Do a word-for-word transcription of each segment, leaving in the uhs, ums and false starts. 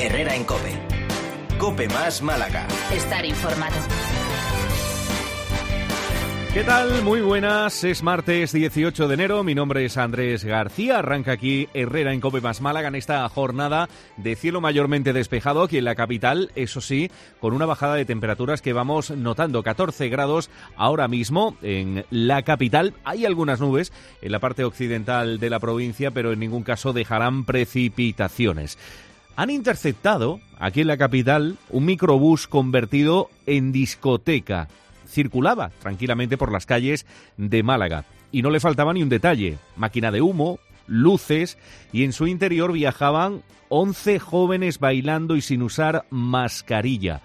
Herrera en COPE. COPE más Málaga. Estar informado. ¿Qué tal? Muy buenas, es martes dieciocho de enero, mi nombre es Andrés García, arranca aquí Herrera en COPE más Málaga en esta jornada de cielo mayormente despejado aquí en la capital, eso sí, con una bajada de temperaturas que vamos notando, catorce grados ahora mismo en la capital, hay algunas nubes en la parte occidental de la provincia, pero en ningún caso dejarán precipitaciones. Han interceptado aquí en la capital un microbús convertido en discoteca. Circulaba tranquilamente por las calles de Málaga y no le faltaba ni un detalle, máquina de humo, luces y en su interior viajaban once jóvenes bailando y sin usar mascarilla.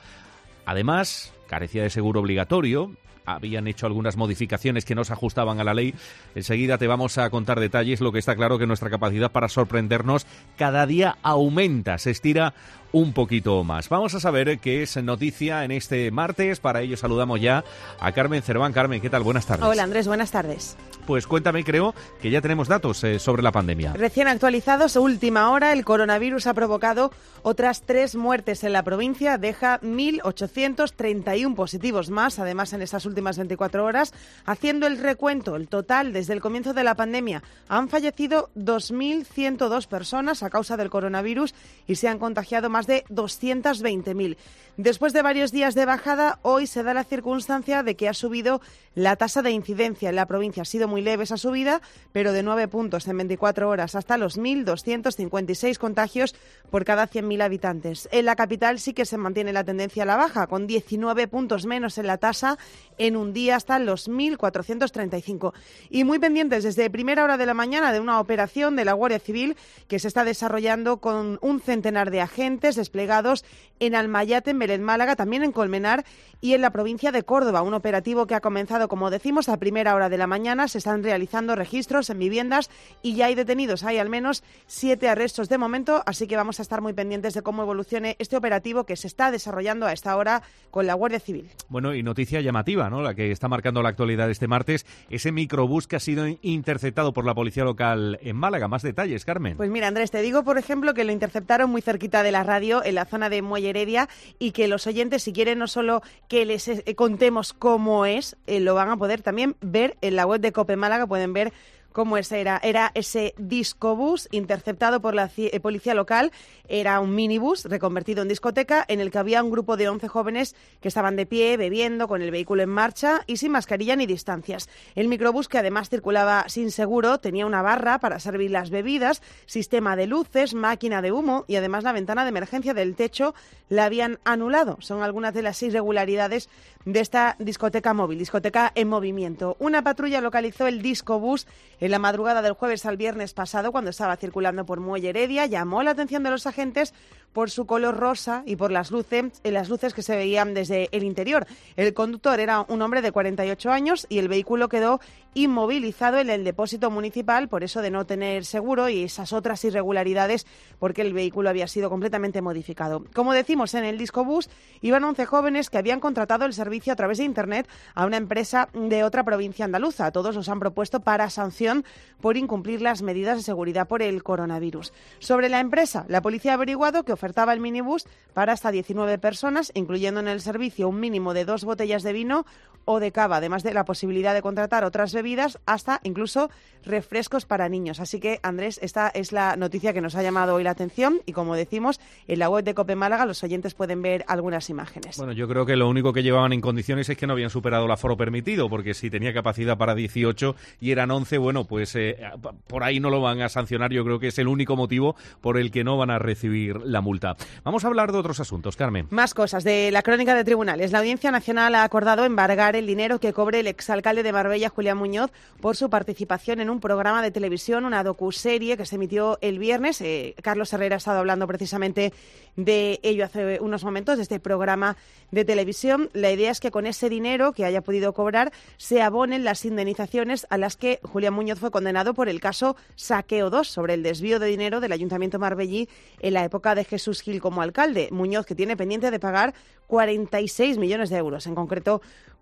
Además, carecía de seguro obligatorio, habían hecho algunas modificaciones que no se ajustaban a la ley. Enseguida te vamos a contar detalles, lo que está claro que nuestra capacidad para sorprendernos cada día aumenta, se estira un poquito más. Vamos a saber qué es noticia en este martes. Para ello saludamos ya a Carmen Cerván. Carmen, ¿qué tal? Buenas tardes. Hola Andrés, buenas tardes. Pues cuéntame, creo que ya tenemos datos eh, sobre la pandemia. Recién actualizados, última hora, el coronavirus ha provocado otras tres muertes en la provincia, deja mil ochocientos treinta y uno positivos más, además en estas últimas veinticuatro horas. Haciendo el recuento, el total desde el comienzo de la pandemia, han fallecido dos mil ciento dos personas a causa del coronavirus y se han contagiado más de doscientos veinte mil. Después de varios días de bajada, hoy se da la circunstancia de que ha subido la tasa de incidencia en la provincia. Ha sido muy leve esa subida, pero de nueve puntos en veinticuatro horas hasta los mil doscientos cincuenta y seis contagios por cada cien mil habitantes. En la capital sí que se mantiene la tendencia a la baja, con diecinueve puntos menos en la tasa en un día hasta los mil cuatrocientos treinta y cinco. Y muy pendientes desde primera hora de la mañana de una operación de la Guardia Civil que se está desarrollando con un centenar de agentes desplegados en Almayate, en Belén, Málaga, también en Colmenar y en la provincia de Córdoba. Un operativo que ha comenzado, como decimos, a primera hora de la mañana. Se están realizando registros en viviendas y ya hay detenidos. Hay al menos siete arrestos de momento, así que vamos a estar muy pendientes de cómo evolucione este operativo que se está desarrollando a esta hora con la Guardia Civil. Bueno, y noticia llamativa, ¿no? La que está marcando la actualidad este martes, ese microbús que ha sido interceptado por la policía local en Málaga. Más detalles, Carmen. Pues mira, Andrés, te digo, por ejemplo, que lo interceptaron muy cerquita de la radio, en la zona de Muelle Heredia, y que los oyentes, si quieren no solo que les eh, contemos cómo es, eh, lo van a poder también ver en la web de COPE Málaga, pueden ver cómo ese era. Era ese discobús interceptado por la eh, policía local. Era un minibús reconvertido en discoteca en el que había un grupo de once jóvenes que estaban de pie, bebiendo, con el vehículo en marcha y sin mascarilla ni distancias. El microbús, que además circulaba sin seguro, tenía una barra para servir las bebidas, sistema de luces, máquina de humo y además la ventana de emergencia del techo la habían anulado. Son algunas de las irregularidades de esta discoteca móvil, discoteca en movimiento. Una patrulla localizó el discobús en la madrugada del jueves al viernes pasado, cuando estaba circulando por Muelle Heredia. Llamó la atención de los agentes por su color rosa y por las luces, las luces que se veían desde el interior. El conductor era un hombre de cuarenta y ocho años y el vehículo quedó inmovilizado en el depósito municipal por eso de no tener seguro y esas otras irregularidades, porque el vehículo había sido completamente modificado. Como decimos, en el discobús iban once jóvenes que habían contratado el servicio a través de Internet a una empresa de otra provincia andaluza. Todos los han propuesto para sanción por incumplir las medidas de seguridad por el coronavirus. Sobre la empresa, la policía ha averiguado que ofertaba el minibús para hasta diecinueve personas, incluyendo en el servicio un mínimo de dos botellas de vino o de cava, además de la posibilidad de contratar otras bebidas, hasta incluso refrescos para niños. Así que, Andrés, esta es la noticia que nos ha llamado hoy la atención y, como decimos, en la web de COPE Málaga los oyentes pueden ver algunas imágenes. Bueno, yo creo que lo único que llevaban en condiciones es que no habían superado el aforo permitido, porque si tenía capacidad para dieciocho y eran once, bueno, pues eh, por ahí no lo van a sancionar. Yo creo que es el único motivo por el que no van a recibir la multa. Vamos a hablar de otros asuntos, Carmen. Más cosas de la crónica de tribunales. La Audiencia Nacional ha acordado embargar el dinero que cobre el exalcalde de Marbella, Julián Muñoz, por su participación en un programa de televisión, una docuserie que se emitió el viernes. Eh, Carlos Herrera ha estado hablando precisamente de ello hace unos momentos, de este programa de televisión. La idea es que con ese dinero que haya podido cobrar se abonen las indemnizaciones a las que Julián Muñoz fue condenado por el caso Saqueo dos, sobre el desvío de dinero del Ayuntamiento marbellí en la época de Jesús Gil como alcalde. Muñoz, que tiene pendiente de pagar cuarenta y seis millones de euros, en concreto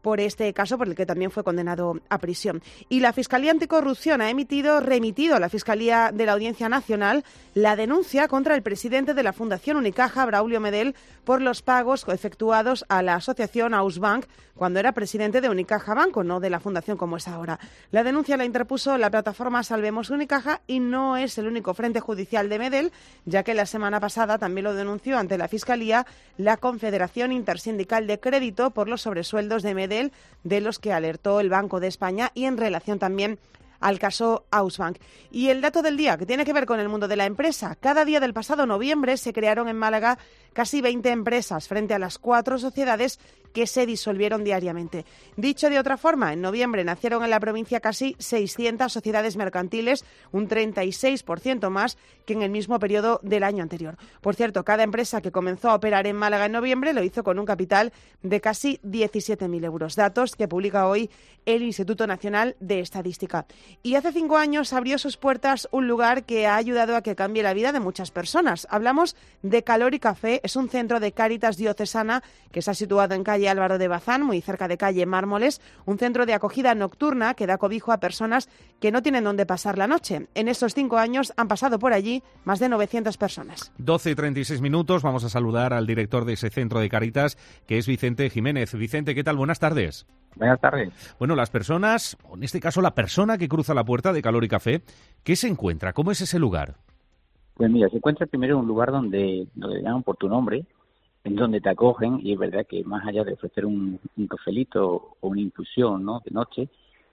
por este caso, por el que también fue condenado a prisión. Y la Fiscalía Anticorrupción ha emitido, remitido a la Fiscalía de la Audiencia Nacional la denuncia contra el presidente de la Fundación Unicaja, Braulio Medel, por los pagos efectuados a la asociación Ausbank cuando era presidente de Unicaja Banco, no de la fundación como es ahora. La denuncia la interpuso la plataforma Salvemos Unicaja y no es el único frente judicial de Medel, ya que la semana pasada también lo denunció ante la Fiscalía la Confederación Intersindical de Crédito por los sobresueldos de Medel, de los que alertó el Banco de España, y en relación también al caso Ausbank. Y el dato del día, que tiene que ver con el mundo de la empresa. Cada día del pasado noviembre se crearon en Málaga casi veinte empresas frente a las cuatro sociedades que se disolvieron diariamente. Dicho de otra forma, en noviembre nacieron en la provincia casi seiscientas sociedades mercantiles, un treinta y seis por ciento más que en el mismo periodo del año anterior. Por cierto, cada empresa que comenzó a operar en Málaga en noviembre lo hizo con un capital de casi diecisiete mil euros, datos que publica hoy el Instituto Nacional de Estadística. Y hace cinco años abrió sus puertas un lugar que ha ayudado a que cambie la vida de muchas personas. Hablamos de Calor y Café, es un centro de Cáritas diocesana que se ha situado en calle Álvaro de Bazán, muy cerca de calle Mármoles, un centro de acogida nocturna que da cobijo a personas que no tienen dónde pasar la noche. En estos cinco años han pasado por allí más de novecientas personas. doce y treinta y seis minutos, vamos a saludar al director de ese centro de Cáritas, que es Vicente Jiménez. Vicente, ¿qué tal? Buenas tardes. Buenas tardes. Bueno, las personas, o en este caso la persona que cruza la puerta de Calor y Café, ¿qué se encuentra? ¿Cómo es ese lugar? Pues mira, se encuentra primero en un lugar donde, donde te llaman por tu nombre, en donde te acogen, y es verdad que más allá de ofrecer un, un cafelito o una infusión, ¿no?, de noche,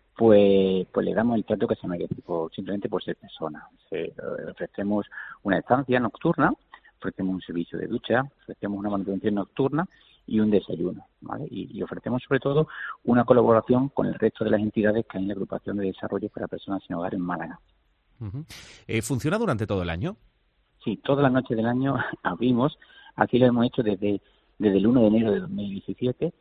pues pues le damos el trato que se merece, por, simplemente por ser persona. Se, eh, ofrecemos una estancia nocturna, ofrecemos un servicio de ducha, ofrecemos una manutención nocturna y un desayuno, ¿vale? Y, y ofrecemos sobre todo una colaboración con el resto de las entidades que hay en la agrupación de desarrollo para personas sin hogar en Málaga. Uh-huh. Eh, ¿Funciona durante todo el año? Sí, todas las noches del año abrimos. Así lo hemos hecho desde desde el uno de enero de dos mil diecisiete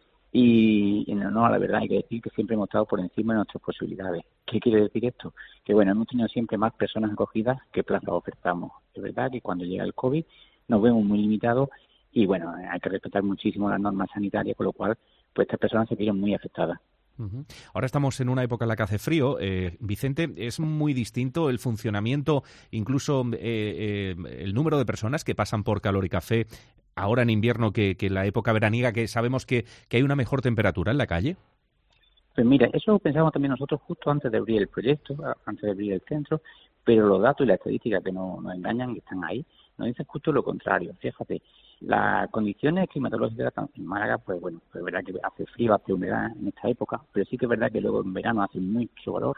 y, y no, no, la verdad hay que decir que siempre hemos estado por encima de nuestras posibilidades. ¿Qué quiere decir esto? Que bueno, hemos tenido siempre más personas acogidas que plazas ofertamos. Es verdad que cuando llega el COVID nos vemos muy limitados y bueno, hay que respetar muchísimo las normas sanitarias, con lo cual pues estas personas se vieron muy afectadas. Uh-huh. Ahora estamos en una época en la que hace frío. Eh, Vicente, ¿es muy distinto el funcionamiento, incluso eh, eh, el número de personas que pasan por Calor y Café ahora en invierno que, que en la época veraniega, que sabemos que, que hay una mejor temperatura en la calle? Pues mira, eso pensamos también nosotros justo antes de abrir el proyecto, antes de abrir el centro, pero los datos y las estadísticas que nos, nos engañan y están ahí, nos dicen justo lo contrario. Fíjate, las condiciones climatológicas en Málaga, pues bueno, pues es verdad que hace frío, hace humedad en esta época, pero sí que es verdad que luego en verano hace mucho calor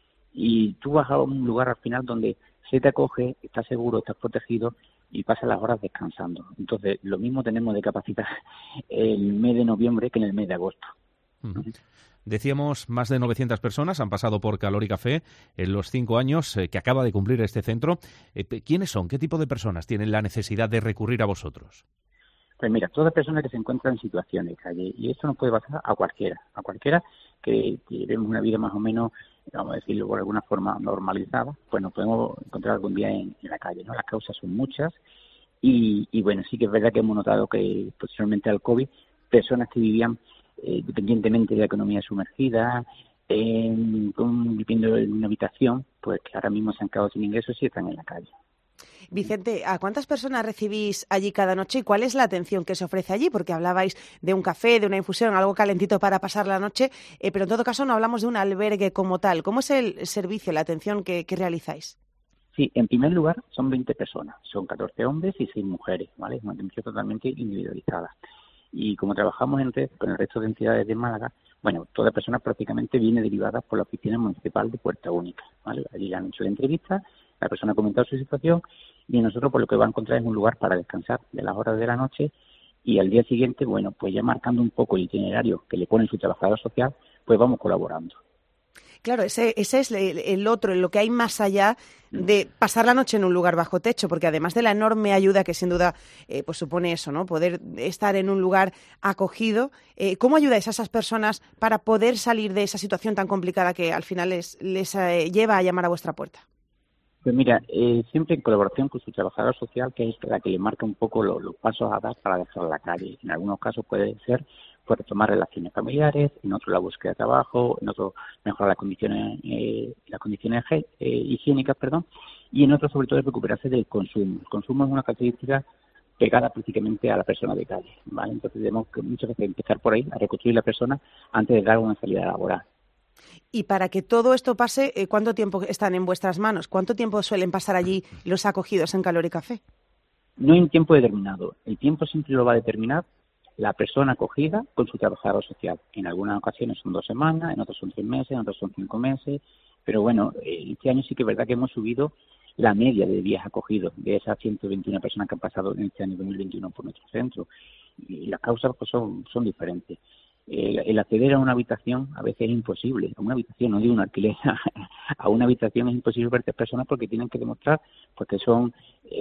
y tú vas a un lugar al final donde se te acoge, estás seguro, estás protegido y pasas las horas descansando. Entonces, lo mismo tenemos de capacidad el mes de noviembre que en el mes de agosto. Uh-huh. Decíamos, más de novecientas personas han pasado por Calor y Café en los cinco años eh, que acaba de cumplir este centro. Eh, ¿Quiénes son? ¿Qué tipo de personas tienen la necesidad de recurrir a vosotros? Pues mira, todas personas que se encuentran en situación de calle, y esto nos puede pasar a cualquiera, a cualquiera que llevemos una vida más o menos, vamos a decirlo por alguna forma, normalizada, pues nos podemos encontrar algún día en, en la calle, ¿no? Las causas son muchas y, y bueno, sí que es verdad que hemos notado que posteriormente al COVID, personas que vivían eh, dependientemente de la economía sumergida, eh, con, viviendo en una habitación, pues que ahora mismo se han quedado sin ingresos y están en la calle. Vicente, ¿a cuántas personas recibís allí cada noche y cuál es la atención que se ofrece allí? Porque hablabais de un café, de una infusión, algo calentito para pasar la noche, eh, pero en todo caso no hablamos de un albergue como tal. ¿Cómo es el servicio, la atención que, que realizáis? Sí, en primer lugar son veinte personas, son catorce hombres y seis mujeres, ¿vale? Es una atención totalmente individualizada. Y como trabajamos en red con el resto de entidades de Málaga, bueno, toda persona prácticamente viene derivada por la oficina municipal de Puerta Única, ¿vale? Allí le han hecho la entrevista, la persona ha comentado su situación y nosotros por lo que va a encontrar es un lugar para descansar de las horas de la noche y al día siguiente, bueno, pues ya marcando un poco el itinerario que le pone su trabajador social, pues vamos colaborando. Claro, ese, ese es el, el otro, lo que hay más allá de pasar la noche en un lugar bajo techo, porque además de la enorme ayuda que sin duda eh, pues supone eso, ¿no? Poder estar en un lugar acogido, eh, ¿cómo ayudáis a esas personas para poder salir de esa situación tan complicada que al final les, les eh, lleva a llamar a vuestra puerta? Pues mira, eh, siempre en colaboración con su trabajador social, que es la que le marca un poco lo, los pasos a dar para dejar la calle. En algunos casos puede ser pues retomar relaciones familiares, en otro la búsqueda de trabajo, en otro mejorar las condiciones eh, las condiciones eh, higiénicas, perdón, y en otro sobre todo recuperarse del consumo. El consumo es una característica pegada prácticamente a la persona de calle, ¿vale? Entonces tenemos que muchas veces empezar por ahí, a reconstruir la persona antes de dar una salida laboral. Y para que todo esto pase, ¿cuánto tiempo están en vuestras manos? ¿Cuánto tiempo suelen pasar allí los acogidos en Calor y Café? No hay un tiempo determinado. El tiempo siempre lo va a determinar la persona acogida con su trabajador social. En algunas ocasiones son dos semanas, en otras son tres meses, en otras son cinco meses. Pero bueno, este año sí que es verdad que hemos subido la media de días acogidos de esas ciento veintiuna personas que han pasado en este año dos mil veintiuno por nuestro centro. Y las causas pues son, son diferentes. El, el acceder a una habitación a veces es imposible. A una habitación, no digo un alquiler, a una habitación es imposible para estas personas porque tienen que demostrar pues que son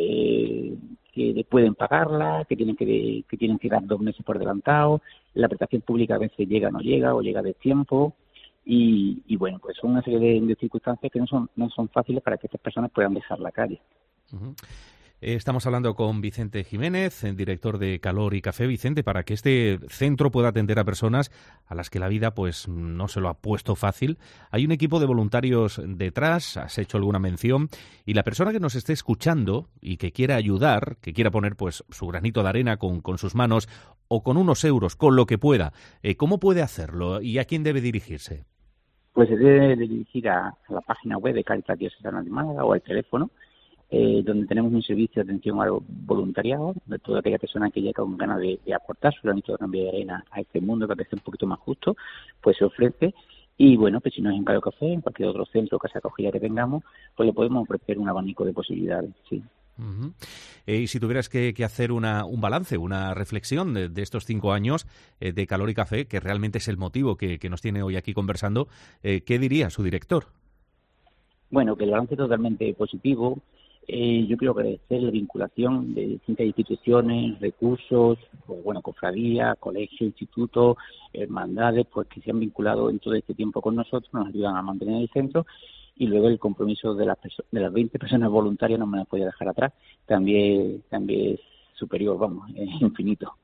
eh, que pueden pagarla, que tienen que, que tienen que dar dos meses por adelantado. La prestación pública a veces llega o no llega, o llega de tiempo. Y, y bueno, pues son una serie de, de circunstancias que no son, no son fáciles para que estas personas puedan dejar la calle. Uh-huh. Estamos hablando con Vicente Jiménez, director de Calor y Café. Vicente, para que este centro pueda atender a personas a las que la vida pues no se lo ha puesto fácil, hay un equipo de voluntarios detrás, has hecho alguna mención, y la persona que nos esté escuchando y que quiera ayudar, que quiera poner pues su granito de arena con, con sus manos o con unos euros, con lo que pueda, eh, ¿cómo puede hacerlo y a quién debe dirigirse? Pues se debe dirigir a, a la página web de Cáritas Diocesana de Málaga o al teléfono, Eh, donde tenemos un servicio de atención al voluntariado, de toda aquella persona que llega con ganas de, de aportar su granito de cambio de arena a este mundo que parece un poquito más justo, pues se ofrece. Y bueno, pues si no es en Calor Café, en cualquier otro centro o casa acogida que tengamos, pues le podemos ofrecer un abanico de posibilidades, sí. Uh-huh. Eh, y si tuvieras que, que hacer una, un balance, una reflexión de, de estos cinco años eh, de Calor y Café, que realmente es el motivo que, que nos tiene hoy aquí conversando, eh, ¿qué diría su director? Bueno, que el balance es totalmente positivo. Eh, yo quiero agradecer la vinculación de distintas instituciones, recursos, pues bueno, cofradías, colegios, institutos, hermandades, pues que se han vinculado en todo este tiempo con nosotros, nos ayudan a mantener el centro, y luego el compromiso de las perso- de las veinte personas voluntarias, no me las podía dejar atrás, también también es superior, vamos, es infinito.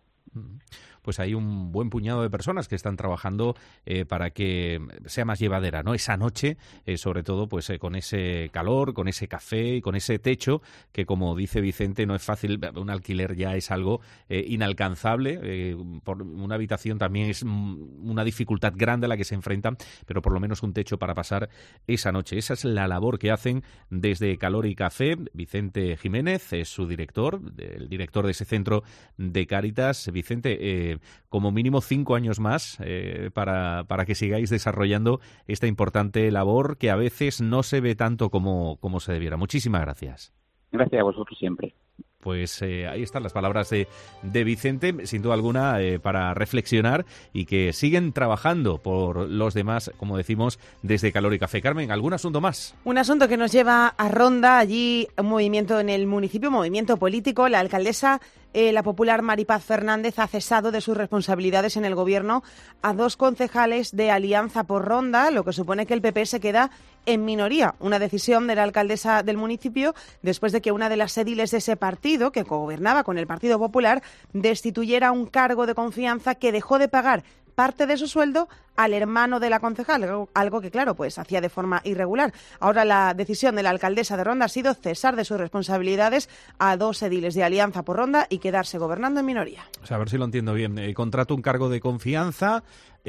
Pues hay un buen puñado de personas que están trabajando eh, para que sea más llevadera, ¿no? Esa noche, eh, sobre todo, pues eh, con ese calor, con ese café y con ese techo que, como dice Vicente, no es fácil. Un alquiler ya es algo eh, inalcanzable. Eh, por una habitación también es una dificultad grande a la que se enfrentan, pero por lo menos un techo para pasar esa noche. Esa es la labor que hacen desde Calor y Café. Vicente Jiménez es su director, el director de ese centro de Cáritas. Vicente, eh, como mínimo cinco años más eh, para, para que sigáis desarrollando esta importante labor que a veces no se ve tanto como, como se debiera. Muchísimas gracias. Gracias a vosotros siempre. Pues eh, ahí están las palabras de, de Vicente, sin duda alguna, eh, para reflexionar y que siguen trabajando por los demás, como decimos, desde Calor y Café. Carmen, ¿algún asunto más? Un asunto que nos lleva a Ronda, allí un movimiento en el municipio, movimiento político. La alcaldesa, eh, la popular Maripaz Fernández, ha cesado de sus responsabilidades en el gobierno a dos concejales de Alianza por Ronda, lo que supone que el P P se queda en minoría. Una decisión de la alcaldesa del municipio después de que una de las ediles de ese partido, que gobernaba con el Partido Popular, destituyera un cargo de confianza que dejó de pagar parte de su sueldo al hermano de la concejal, algo que, claro, pues hacía de forma irregular. Ahora la decisión de la alcaldesa de Ronda ha sido cesar de sus responsabilidades a dos ediles de Alianza por Ronda y quedarse gobernando en minoría. O sea, a ver si lo entiendo bien. Eh, contrato un cargo de confianza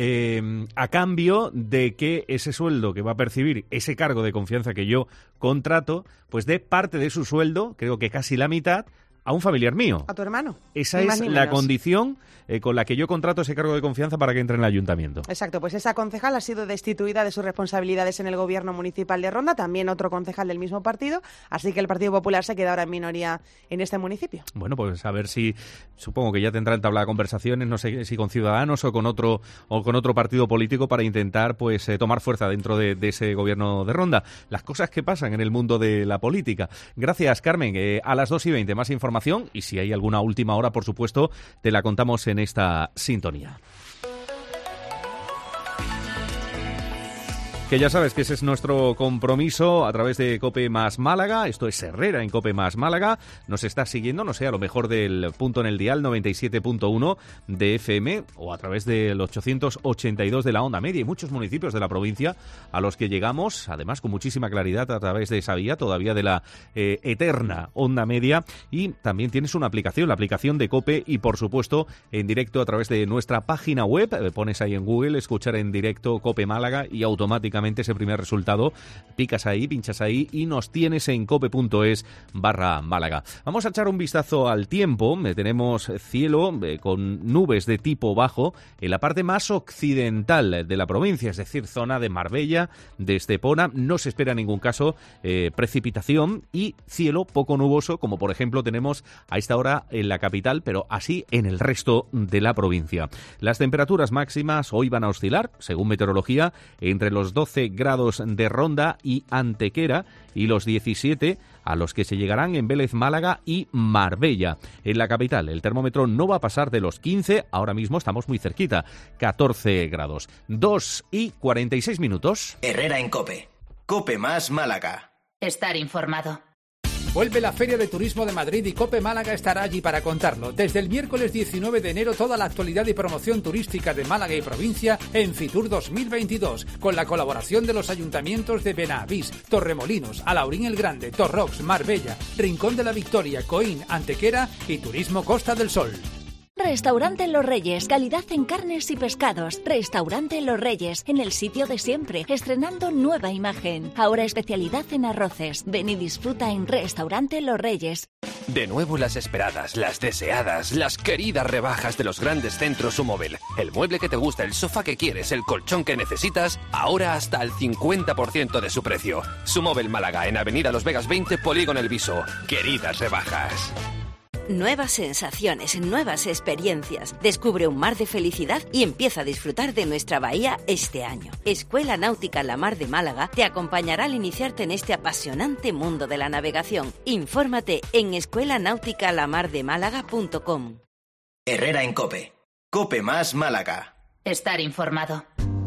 eh, a cambio de que ese sueldo que va a percibir, ese cargo de confianza que yo contrato, pues dé parte de su sueldo, creo que casi la mitad, a un familiar mío. A tu hermano. Esa es la condición eh, con la que yo contrato ese cargo de confianza para que entre en el ayuntamiento. Exacto, pues esa concejal ha sido destituida de sus responsabilidades en el gobierno municipal de Ronda, también otro concejal del mismo partido, así que el Partido Popular se queda ahora en minoría en este municipio. Bueno, pues a ver si, supongo que ya tendrá entablada conversaciones, no sé si con Ciudadanos o con otro o con otro partido político para intentar pues eh, tomar fuerza dentro de, de ese gobierno de Ronda. Las cosas que pasan en el mundo de la política. Gracias, Carmen. Eh, a las dos y veinte más información. Y si hay alguna última hora, por supuesto, te la contamos en esta sintonía. Que ya sabes que ese es nuestro compromiso a través de COPE más Málaga. Esto es Herrera en COPE más Málaga. Nos estás siguiendo, no sé, a lo mejor del punto en el dial noventa y siete punto uno de F M o a través del ochocientos ochenta y dos de la onda media y muchos municipios de la provincia a los que llegamos, además con muchísima claridad a través de esa vía, todavía de la eh, eterna onda media. Y también tienes una aplicación, la aplicación de COPE y por supuesto en directo a través de nuestra página web. Eh, pones ahí en Google, escuchar en directo COPE Málaga y automáticamente ese primer resultado, picas ahí, pinchas ahí y nos tienes en cope.es barra Málaga. Vamos a echar un vistazo al tiempo. Tenemos cielo eh, con nubes de tipo bajo en la parte más occidental de la provincia, es decir, zona de Marbella, de Estepona. No se espera en ningún caso eh, precipitación y cielo poco nuboso, como por ejemplo tenemos a esta hora en la capital, pero así en el resto de la provincia. Las temperaturas máximas hoy van a oscilar, según meteorología, entre los doce grados de Ronda y Antequera y los diecisiete a los que se llegarán en Vélez, Málaga y Marbella. En la capital el termómetro no va a pasar de los quince, ahora mismo estamos muy cerquita, catorce grados. dos y cuarenta y seis minutos. Herrera en COPE. COPE más Málaga. Estar informado. Vuelve la Feria de Turismo de Madrid y COPE Málaga estará allí para contarlo. Desde el miércoles diecinueve de enero toda la actualidad y promoción turística de Málaga y provincia en Fitur dos mil veintidós, con la colaboración de los ayuntamientos de Benavís, Torremolinos, Alaurín el Grande, Torrox, Marbella, Rincón de la Victoria, Coín, Antequera y Turismo Costa del Sol. Restaurante Los Reyes, calidad en carnes y pescados. Restaurante Los Reyes, en el sitio de siempre, estrenando nueva imagen. Ahora especialidad en arroces. Ven y disfruta en Restaurante Los Reyes. De nuevo las esperadas, las deseadas, las queridas rebajas de los grandes centros Sumóvel. El mueble que te gusta, el sofá que quieres, el colchón que necesitas, ahora hasta el cincuenta por ciento de su precio. Sumóvel Málaga, en Avenida Los Vegas veinte, Polígono El Viso. Queridas rebajas. Nuevas sensaciones, nuevas experiencias. Descubre un mar de felicidad y empieza a disfrutar de nuestra bahía este año. Escuela Náutica La Mar de Málaga te acompañará al iniciarte en este apasionante mundo de la navegación. Infórmate en escuela náutica la mar de málaga punto com. Herrera en COPE. COPE más Málaga. Estar informado.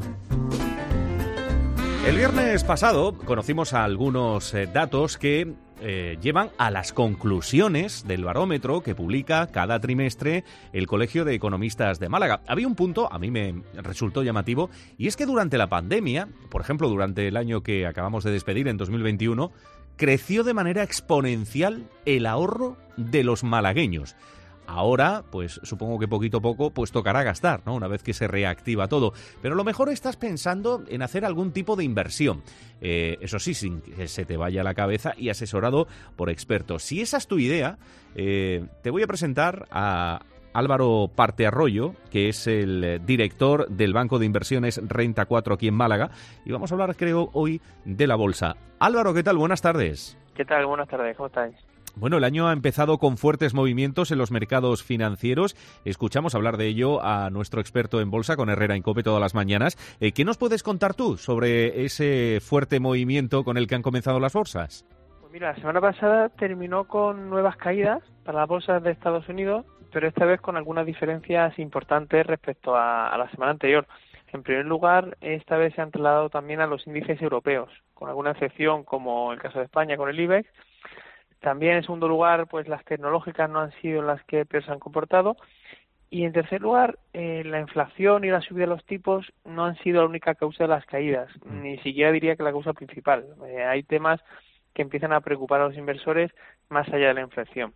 El viernes pasado conocimos algunos eh, datos que eh, llevan a las conclusiones del barómetro que publica cada trimestre el Colegio de Economistas de Málaga. Había un punto, a mí me resultó llamativo, y es que durante la pandemia, por ejemplo, durante el año que acabamos de despedir, en dos mil veintiuno, creció de manera exponencial el ahorro de los malagueños. Ahora, pues supongo que poquito a poco pues tocará gastar, ¿no? Una vez que se reactiva todo. Pero a lo mejor estás pensando en hacer algún tipo de inversión. Eh, eso sí, sin que se te vaya la cabeza y asesorado por expertos. Si esa es tu idea, eh, te voy a presentar a Álvaro Partearroyo, que es el director del Banco de Inversiones Renta cuatro aquí en Málaga. Y vamos a hablar, creo, hoy de la bolsa. Álvaro, ¿qué tal? Buenas tardes. ¿Qué tal? Buenas tardes. ¿Cómo estáis? Bueno, el año ha empezado con fuertes movimientos en los mercados financieros. Escuchamos hablar de ello a nuestro experto en bolsa, con Herrera en COPE todas las mañanas. Eh, ¿Qué nos puedes contar tú sobre ese fuerte movimiento con el que han comenzado las bolsas? Pues mira, la semana pasada terminó con nuevas caídas para las bolsas de Estados Unidos, pero esta vez con algunas diferencias importantes respecto a, a la semana anterior. En primer lugar, esta vez se han trasladado también a los índices europeos, con alguna excepción, como el caso de España con el IBEX. También, en segundo lugar, pues las tecnológicas no han sido las que peor se han comportado. Y en tercer lugar, eh, la inflación y la subida de los tipos no han sido la única causa de las caídas. Ni siquiera diría que la causa principal. Eh, hay temas que empiezan a preocupar a los inversores más allá de la inflación.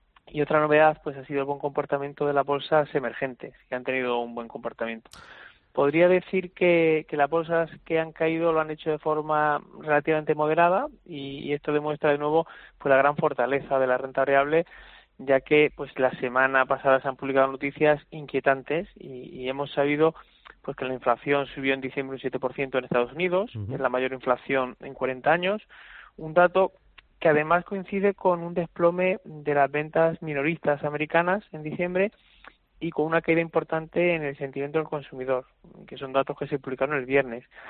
Y otra novedad pues ha sido el buen comportamiento de las bolsas emergentes, que han tenido un buen comportamiento. Podría decir que, que las bolsas que han caído lo han hecho de forma relativamente moderada y, y esto demuestra de nuevo pues la gran fortaleza de la renta variable, ya que pues la semana pasada se han publicado noticias inquietantes y, y hemos sabido pues que la inflación subió en diciembre un siete por ciento en Estados Unidos, uh-huh. Es la mayor inflación en cuarenta años, un dato que además coincide con un desplome de las ventas minoristas americanas en diciembre y con una caída importante en el sentimiento del consumidor, que son datos que se publicaron el viernes.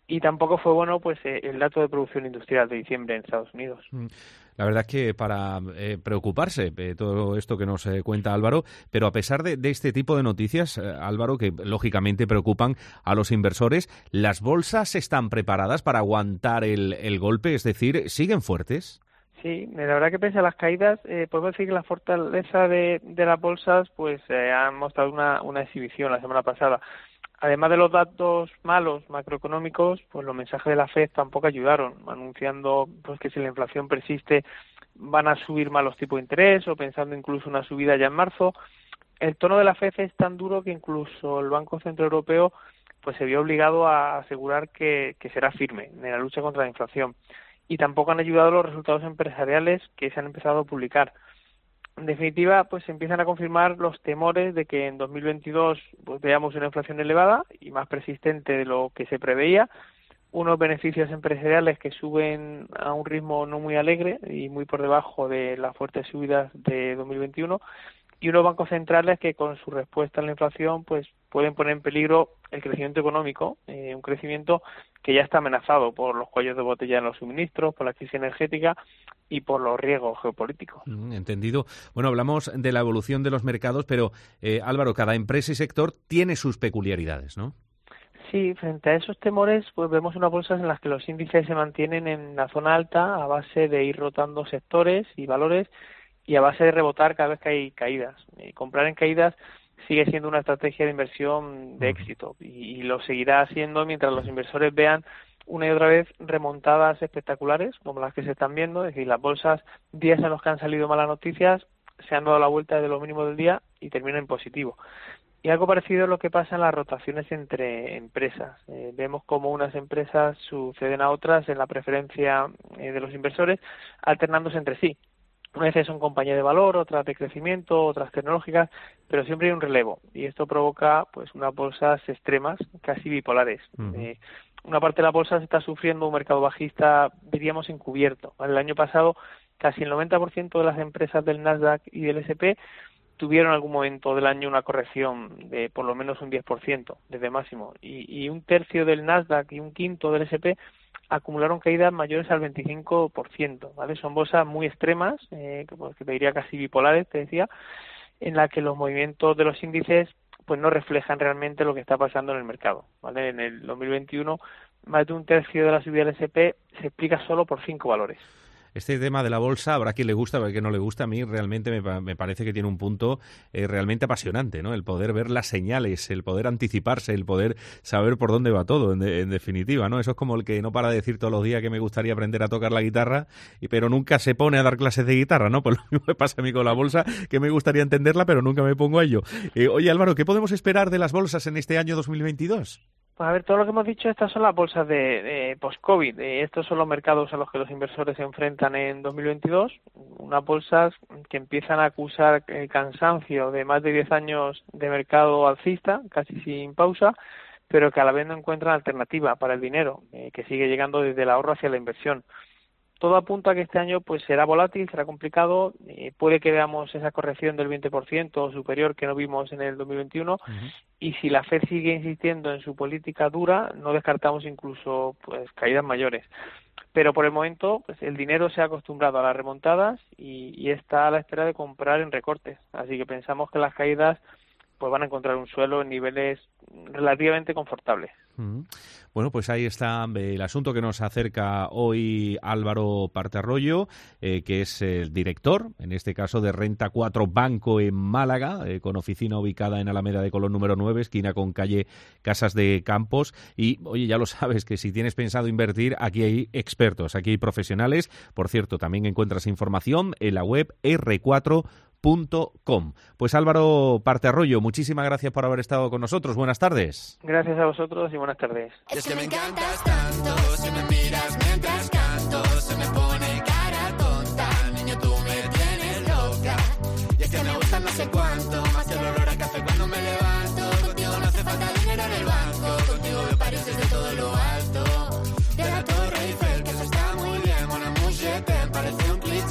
y tampoco fue bueno pues eh, el dato de producción industrial de diciembre en Estados Unidos. La verdad es que para eh, preocuparse eh, todo esto que nos eh, cuenta Álvaro, pero a pesar de, de este tipo de noticias, eh, Álvaro, que lógicamente preocupan a los inversores, ¿las bolsas están preparadas para aguantar el, el golpe? Es decir, ¿siguen fuertes? Sí, la verdad que pese a las caídas, eh, podemos decir que la fortaleza de, de las bolsas pues eh, han mostrado una, una exhibición la semana pasada. Además de los datos malos macroeconómicos, pues los mensajes de la Fed tampoco ayudaron, anunciando pues que si la inflación persiste van a subir más los tipos de interés o pensando incluso una subida ya en marzo. El tono de la Fed es tan duro que incluso el Banco Central Europeo pues se vio obligado a asegurar que, que será firme en la lucha contra la inflación. Y tampoco han ayudado los resultados empresariales que se han empezado a publicar. En definitiva, pues se empiezan a confirmar los temores de que en dos mil veintidós pues, veamos una inflación elevada y más persistente de lo que se preveía, unos beneficios empresariales que suben a un ritmo no muy alegre y muy por debajo de las fuertes subidas de dos mil veintiuno, y unos bancos centrales que con su respuesta a la inflación pues pueden poner en peligro el crecimiento económico, eh, un crecimiento que ya está amenazado por los cuellos de botella en los suministros, por la crisis energética y por los riesgos geopolíticos. Mm, entendido. Bueno, hablamos de la evolución de los mercados, pero eh, Álvaro, cada empresa y sector tiene sus peculiaridades, ¿no? Sí, frente a esos temores, pues vemos unas bolsas en las que los índices se mantienen en la zona alta a base de ir rotando sectores y valores y a base de rebotar cada vez que hay caídas. Eh, comprar en caídas sigue siendo una estrategia de inversión de éxito y, y lo seguirá haciendo mientras los inversores vean una y otra vez remontadas espectaculares como las que se están viendo, es decir, las bolsas, días en los que han salido malas noticias, se han dado la vuelta de lo mínimo del día y terminan en positivo. Y algo parecido es lo que pasa en las rotaciones entre empresas. Eh, vemos cómo unas empresas suceden a otras en la preferencia eh, de los inversores, alternándose entre sí. Unas veces son compañías de valor, otras de crecimiento, otras tecnológicas, pero siempre hay un relevo y esto provoca pues unas bolsas extremas, casi bipolares. Uh-huh. Eh, una parte de la bolsa se está sufriendo un mercado bajista, diríamos, encubierto. El año pasado casi el noventa por ciento de las empresas del Nasdaq y del ese and pe tuvieron en algún momento del año una corrección de por lo menos un diez por ciento desde máximo y, y un tercio del Nasdaq y un quinto del ese and pe acumularon caídas mayores al veinticinco por ciento, ¿vale? Son bolsas muy extremas, eh, que, pues, que te diría casi bipolares, te decía, en la que los movimientos de los índices pues no reflejan realmente lo que está pasando en el mercado, ¿vale? En el dos mil veintiuno más de un tercio de la subida del ese and pe se explica solo por cinco valores. Este tema de la bolsa, habrá quien le gusta, habrá quien no le gusta. A mí realmente me, me parece que tiene un punto eh, realmente apasionante, ¿no? El poder ver las señales, el poder anticiparse, el poder saber por dónde va todo, en, de, en definitiva, ¿no? Eso es como el que no para de decir todos los días que me gustaría aprender a tocar la guitarra, y, pero nunca se pone a dar clases de guitarra, ¿no? Pues lo mismo me pasa a mí con la bolsa, que me gustaría entenderla, pero nunca me pongo a ello. Eh, oye, Álvaro, ¿qué podemos esperar de las bolsas en este año dos mil veintidós? Pues a ver, todo lo que hemos dicho, estas son las bolsas de, de post-COVID. Eh, estos son los mercados a los que los inversores se enfrentan en dos mil veintidós. Unas bolsas que empiezan a acusar el cansancio de más de diez años de mercado alcista, casi sin pausa, pero que a la vez no encuentran alternativa para el dinero, eh, que sigue llegando desde el ahorro hacia la inversión. Todo apunta a que este año pues será volátil, será complicado, eh, puede que veamos esa corrección del veinte por ciento superior que no vimos en el dos mil veintiuno, uh-huh. Y si la Fed sigue insistiendo en su política dura, no descartamos incluso pues caídas mayores. Pero por el momento pues el dinero se ha acostumbrado a las remontadas y, y está a la espera de comprar en recortes, así que pensamos que las caídas pues van a encontrar un suelo en niveles relativamente confortables. Uh-huh. Bueno, pues ahí está el asunto que nos acerca hoy Álvaro Parterroyo, eh, que es el director, en este caso, de Renta cuatro Banco en Málaga, eh, con oficina ubicada en Alameda de Colón número nueve, esquina con calle Casas de Campos. Y, oye, ya lo sabes, que si tienes pensado invertir, aquí hay expertos, aquí hay profesionales. Por cierto, también encuentras información en la web erre cuatro punto com. Pues Álvaro Parterroyo, muchísimas gracias por haber estado con nosotros. Buenas tardes. Gracias a vosotros y buenas tardes. Es que me encantas tanto, si me miras mientras canto, se me pone cara tonta, niño, tú me tienes loca. Y es que me gusta no sé cuánto, más el olor a café cuando me levanto. Contigo no hace falta dinero en el banco, contigo veo París desde todo lo alto. De la Torre Eiffel, que eso está muy bien, mon amour, je t'aime, parece un cliché, pero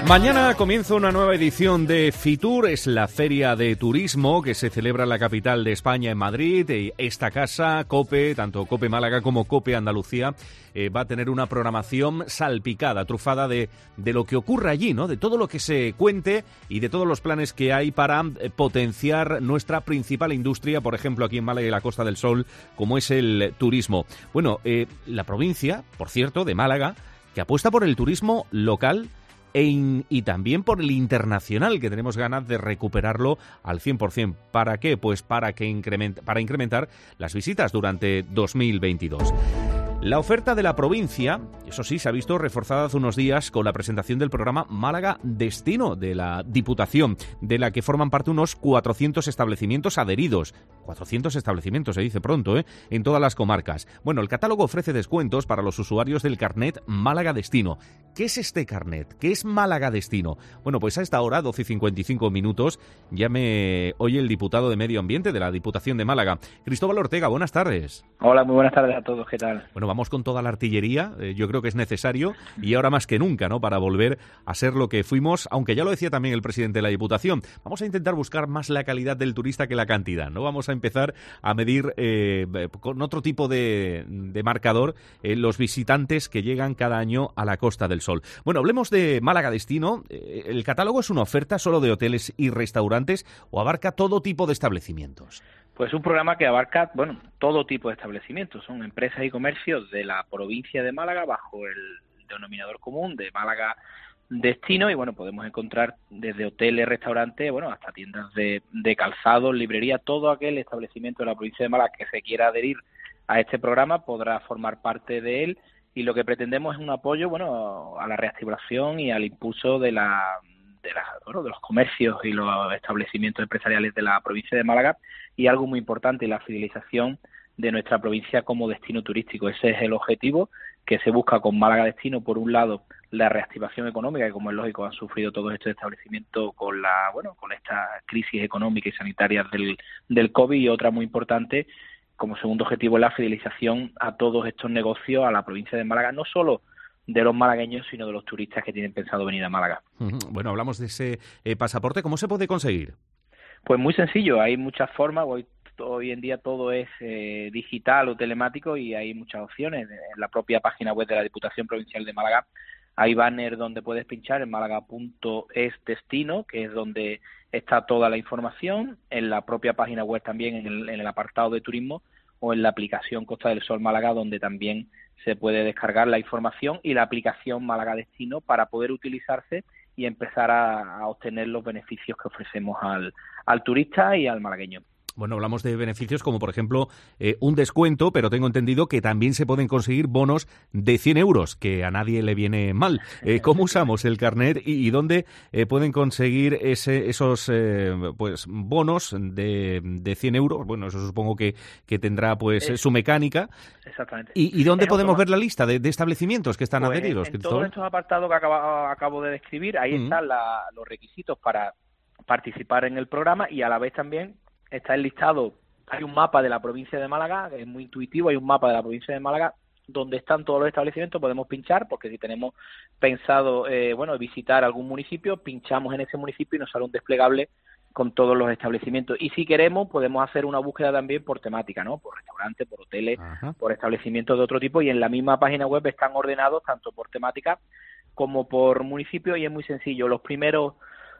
Mañana comienza una nueva edición de Fitur, es la feria de turismo que se celebra en la capital de España, en Madrid. Y esta casa, COPE, tanto COPE Málaga como COPE Andalucía, eh, va a tener una programación salpicada, trufada de, de lo que ocurre allí, ¿no? De todo lo que se cuente y de todos los planes que hay para eh, potenciar nuestra principal industria, por ejemplo, aquí en Málaga y la Costa del Sol, como es el turismo. Bueno, eh, la provincia, por cierto, de Málaga, que apuesta por el turismo local E in, y también por el internacional, que tenemos ganas de recuperarlo al cien por ciento. ¿Para qué? Pues para, que increment, para incrementar las visitas durante dos mil veintidós. La oferta de la provincia, eso sí, se ha visto reforzada hace unos días con la presentación del programa Málaga Destino de la Diputación, de la que forman parte unos cuatrocientos establecimientos adheridos. cuatrocientos establecimientos, se dice pronto, ¿eh? En todas las comarcas. Bueno, el catálogo ofrece descuentos para los usuarios del carnet Málaga Destino. ¿Qué es este carnet? ¿Qué es Málaga Destino? Bueno, pues a esta hora, doce y cincuenta y cinco minutos, ya me oye el diputado de Medio Ambiente de la Diputación de Málaga, Cristóbal Ortega. Buenas tardes. Hola, muy buenas tardes a todos. ¿Qué tal? Bueno, vamos con toda la artillería, eh, yo creo que es necesario y ahora más que nunca, ¿no?, para volver a ser lo que fuimos, aunque ya lo decía también el presidente de la Diputación. Vamos a intentar buscar más la calidad del turista que la cantidad, ¿no? Vamos a empezar a medir eh, con otro tipo de, de marcador eh, los visitantes que llegan cada año a la Costa del Sol. Bueno, hablemos de Málaga Destino. Eh, ¿El catálogo es una oferta solo de hoteles y restaurantes o abarca todo tipo de establecimientos? Pues es un programa que abarca, bueno, todo tipo de establecimientos. Son empresas y comercios de la provincia de Málaga bajo el denominador común de Málaga Destino y, bueno, podemos encontrar desde hoteles, restaurantes, bueno, hasta tiendas de, de calzado, librería, todo aquel establecimiento de la provincia de Málaga que se quiera adherir a este programa podrá formar parte de él y lo que pretendemos es un apoyo, bueno, a la reactivación y al impulso de la de, la, bueno, de los comercios y los establecimientos empresariales de la provincia de Málaga y algo muy importante, la fidelización de nuestra provincia como destino turístico. Ese es el objetivo que se busca con Málaga Destino. Por un lado, la reactivación económica, que como es lógico han sufrido todos estos establecimientos con la bueno con esta crisis económica y sanitaria del, del COVID, y otra muy importante, como segundo objetivo, es la fidelización a todos estos negocios a la provincia de Málaga, no solo de los malagueños, sino de los turistas que tienen pensado venir a Málaga. Bueno, hablamos de ese eh, pasaporte. ¿Cómo se puede conseguir? Pues muy sencillo, hay muchas formas. Hoy, hoy en día todo es eh, digital o telemático y hay muchas opciones. En la propia página web de la Diputación Provincial de Málaga hay banner donde puedes pinchar en málaga punto es destino, que es donde está toda la información. En la propia página web también, en el, en el apartado de turismo, o en la aplicación Costa del Sol Málaga, donde también se puede descargar la información y la aplicación Málaga Destino para poder utilizarse y empezar a, a obtener los beneficios que ofrecemos al, al turista y al malagueño. Bueno, hablamos de beneficios como, por ejemplo, eh, un descuento, pero tengo entendido que también se pueden conseguir bonos de cien euros, que a nadie le viene mal. Eh, ¿Cómo usamos el carnet y, y dónde eh, pueden conseguir ese, esos eh, pues bonos de, de cien euros? Bueno, eso supongo que, que tendrá pues es, su mecánica. Exactamente. ¿Y, y dónde podemos ver la lista de, de establecimientos que están pues adheridos? En todos estos apartados que acabo, acabo de describir, ahí mm. están la, los requisitos para participar en el programa y a la vez también está el listado. Hay un mapa de la provincia de Málaga, que es muy intuitivo, hay un mapa de la provincia de Málaga donde están todos los establecimientos, podemos pinchar, porque si tenemos pensado eh, bueno visitar algún municipio, pinchamos en ese municipio y nos sale un desplegable con todos los establecimientos. Y si queremos, podemos hacer una búsqueda también por temática, ¿no? Por restaurantes, por hoteles, Ajá. por establecimientos de otro tipo, y en la misma página web están ordenados tanto por temática como por municipio, y es muy sencillo. Los primeros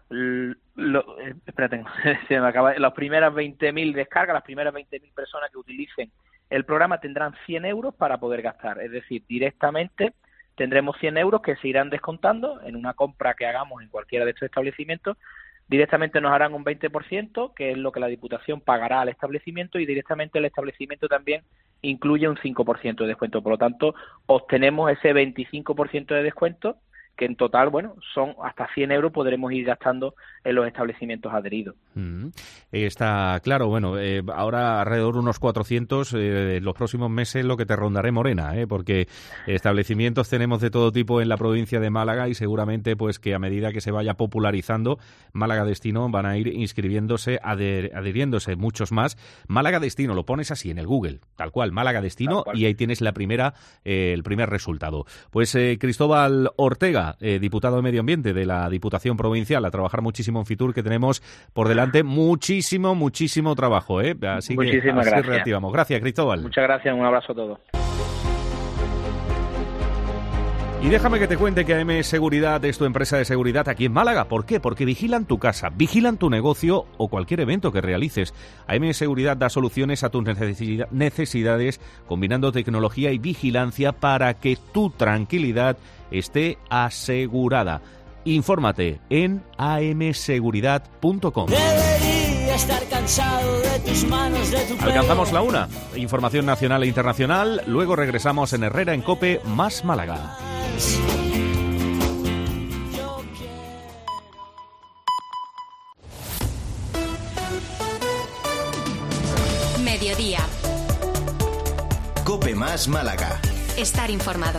Lo, espérate, se me acaba. Las primeras veinte mil descargas, las primeras veinte mil personas que utilicen el programa tendrán cien euros para poder gastar. Es decir, directamente tendremos cien euros que se irán descontando en una compra que hagamos en cualquiera de estos establecimientos. Directamente nos harán un veinte por ciento, que es lo que la Diputación pagará al establecimiento, y directamente el establecimiento también incluye un cinco por ciento de descuento. Por lo tanto, obtenemos ese veinticinco por ciento de descuento, que en total, bueno, son hasta cien euros podremos ir gastando en los establecimientos adheridos. Mm, está claro, bueno, eh, ahora alrededor de unos cuatrocientos, eh, en los próximos meses lo que te rondaré morena, eh, porque establecimientos tenemos de todo tipo en la provincia de Málaga y seguramente pues que a medida que se vaya popularizando Málaga Destino van a ir inscribiéndose, adher- adhiriéndose muchos más. Málaga Destino, lo pones así en el Google, tal cual, Málaga Destino, y ahí tienes la primera, eh, el primer resultado. Pues eh, Cristóbal Ortega, Vega, eh, diputado de Medio Ambiente de la Diputación Provincial, a trabajar muchísimo en Fitur, que tenemos por delante muchísimo, muchísimo trabajo, ¿eh? Así Muchísimas que así gracias. reactivamos. Gracias, Cristóbal. Muchas gracias, un abrazo a todos. Y déjame que te cuente que A M Seguridad es tu empresa de seguridad aquí en Málaga. ¿Por qué? Porque vigilan tu casa, vigilan tu negocio o cualquier evento que realices. A M Seguridad da soluciones a tus necesidades, combinando tecnología y vigilancia para que tu tranquilidad esté asegurada. Infórmate en a m seguridad punto com. Debería estar cansado de tus manos, de tu pelo. Alcanzamos la una. Información nacional e internacional. Luego regresamos en Herrera en COPE más Málaga. Mediodía. COPE más Málaga. Estar informado.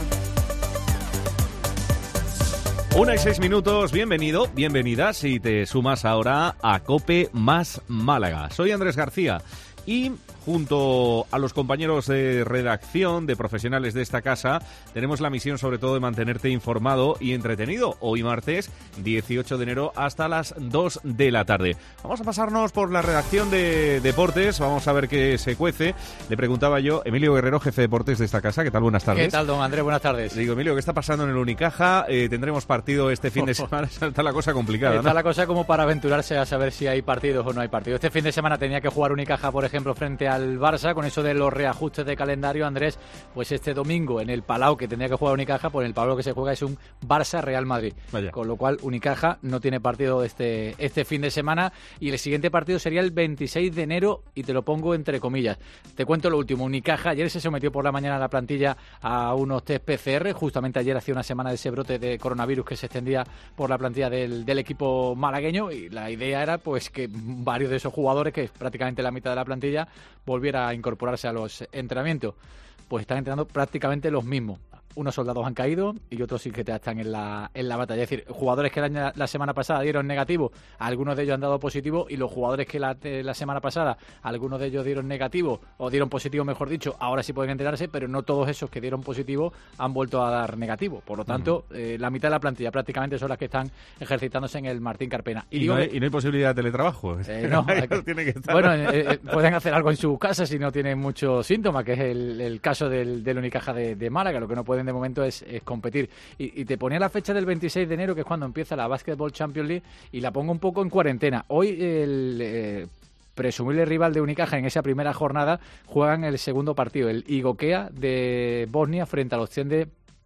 Una y seis minutos, bienvenido, bienvenida si te sumas ahora a COPE más Málaga. Soy Andrés García y junto a los compañeros de redacción, de profesionales de esta casa, tenemos la misión sobre todo de mantenerte informado y entretenido. Hoy martes dieciocho de enero hasta las dos de la tarde. Vamos a pasarnos por la redacción de deportes, vamos a ver qué se cuece. Le preguntaba yo, Emilio Guerrero, jefe de deportes de esta casa, ¿qué tal? Buenas tardes. ¿Qué tal, don Andrés? Buenas tardes. Digo, Emilio, ¿qué está pasando en el Unicaja? Eh, tendremos partido este fin de semana, está la cosa complicada, Está ¿no? la cosa como para aventurarse a saber si hay partidos o no hay partidos. Este fin de semana tenía que jugar Unicaja, por ejemplo, frente al Barça, con eso de los reajustes de calendario, Andrés, pues este domingo en el Palau, que tendría que jugar Unicaja, pues en el Palau que se juega es un Barça-Real Madrid. Vaya. Con lo cual Unicaja no tiene partido este, este fin de semana y el siguiente partido sería el veintiséis de enero y te lo pongo entre comillas. Te cuento lo último, Unicaja ayer se sometió por la mañana a la plantilla a unos test P C R, justamente ayer hacía una semana de ese brote de coronavirus que se extendía por la plantilla del, del equipo malagueño y la idea era pues que varios de esos jugadores, que es prácticamente la mitad de la plantilla, volviera a incorporarse a los entrenamientos. Pues están entrenando prácticamente los mismos. Unos soldados han caído y otros sí que ya están en la, en la batalla. Es decir, jugadores que la, la semana pasada dieron negativo, algunos de ellos han dado positivo, y los jugadores que la, la semana pasada, algunos de ellos dieron negativo, o dieron positivo, mejor dicho, ahora sí pueden entrenarse, pero no todos esos que dieron positivo han vuelto a dar negativo. Por lo tanto, uh-huh. eh, la mitad de la plantilla prácticamente son las que están ejercitándose en el Martín Carpena. Y, y, no, hay, y no hay posibilidad de teletrabajo. Eh, no, hay que, tiene que estar. Bueno, eh, eh, pueden hacer algo en sus casas si no tienen muchos síntomas, que es el, el caso del, del Unicaja de, de Málaga. Lo que no pueden de momento es, es competir. Y, y te ponía la fecha del veintiséis de enero, que es cuando empieza la Basketball Champions League, y la pongo un poco en cuarentena. Hoy el eh, presumible rival de Unicaja en esa primera jornada juegan el segundo partido, el Igokea de Bosnia frente al Ostende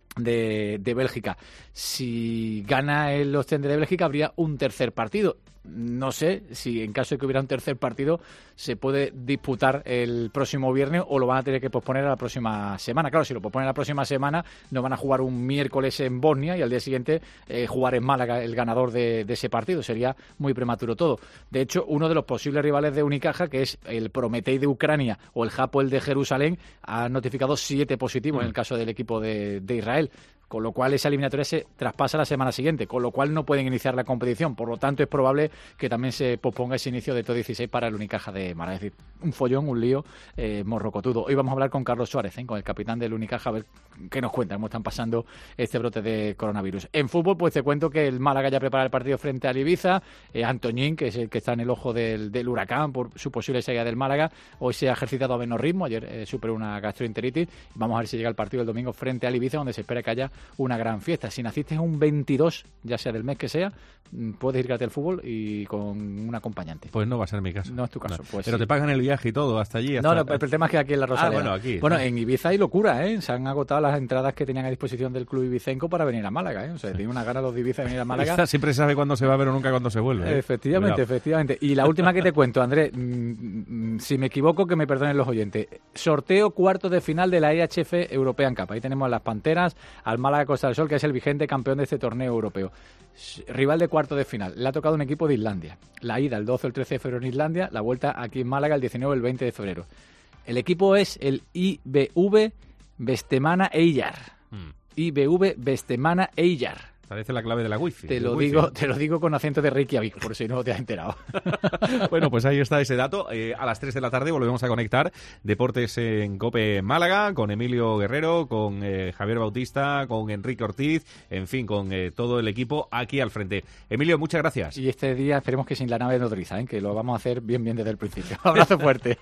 de, de Bélgica. Si gana el Ostende de Bélgica habría un tercer partido. No sé si en caso de que hubiera un tercer partido se puede disputar el próximo viernes o lo van a tener que posponer a la próxima semana. Claro, si lo posponen a la próxima semana no van a jugar un miércoles en Bosnia y al día siguiente eh, jugar en Málaga el ganador de, de ese partido. Sería muy prematuro todo. De hecho, uno de los posibles rivales de Unicaja, que es el Prometei de Ucrania o el Hapoel de Jerusalén, ha notificado siete positivos mm. en el caso del equipo de, de Israel. Con lo cual esa eliminatoria se traspasa la semana siguiente, con lo cual no pueden iniciar la competición. Por lo tanto, es probable que también se posponga ese inicio de T O dieciséis para el Unicaja de Málaga. Es decir, un follón, un lío eh, morrocotudo. Hoy vamos a hablar con Carlos Suárez, ¿eh? con el capitán del Unicaja, a ver qué nos cuenta, cómo están pasando este brote de coronavirus. En fútbol, pues te cuento que el Málaga ya prepara el partido frente al Ibiza. Eh, Antoñín, que es el que está en el ojo del, del huracán por su posible salida del Málaga, hoy se ha ejercitado a menos ritmo. Ayer eh, superó una gastroenteritis. Vamos a ver si llega el partido el domingo frente al Ibiza, donde se espera que haya una gran fiesta. Si naciste un veintidós, ya sea del mes que sea, puedes ir al fútbol y con un acompañante. Pues no va a ser mi caso. No es tu caso. No. Pues Pero sí. te pagan el viaje y todo, hasta allí. Hasta... No, no, el tema es que aquí en la Rosaleda. Ah, bueno, aquí. Bueno, en Ibiza hay locura, ¿eh? Se han agotado las entradas que tenían a disposición del club ibicenco para venir a Málaga, ¿eh? O sea, tienen una gana los de Ibiza de venir a Málaga. Esta siempre sabe cuándo se va a ver o nunca cuándo se vuelve, ¿eh? Efectivamente, Cuidado. efectivamente. Y la última que te cuento, Andrés, mmm, si me equivoco, que me perdonen los oyentes. Sorteo cuarto de final de la E H F European Cup. Ahí tenemos a las Panteras, al Málaga Costa del Sol, que es el vigente campeón de este torneo europeo. Rival de cuarto de final. Le ha tocado un equipo de Islandia. La ida el doce o el trece de febrero en Islandia, la vuelta aquí en Málaga el diecinueve o el veinte de febrero. El equipo es el I B V Vestemana Eyjar. Mm. I B V Vestemana Eyjar. Parece la clave de la wifi. Te lo wifi. digo, te lo digo con acento de Reykjavik, por si no te has enterado. Bueno, pues ahí está ese dato. Eh, a las tres de la tarde volvemos a conectar Deportes en COPE Málaga con Emilio Guerrero, con eh, Javier Bautista, con Enrique Ortiz, en fin, con eh, todo el equipo aquí al frente. Emilio, muchas gracias. Y este día esperemos que sin la nave nodriza, ¿eh? Que lo vamos a hacer bien, bien desde el principio. Abrazo fuerte.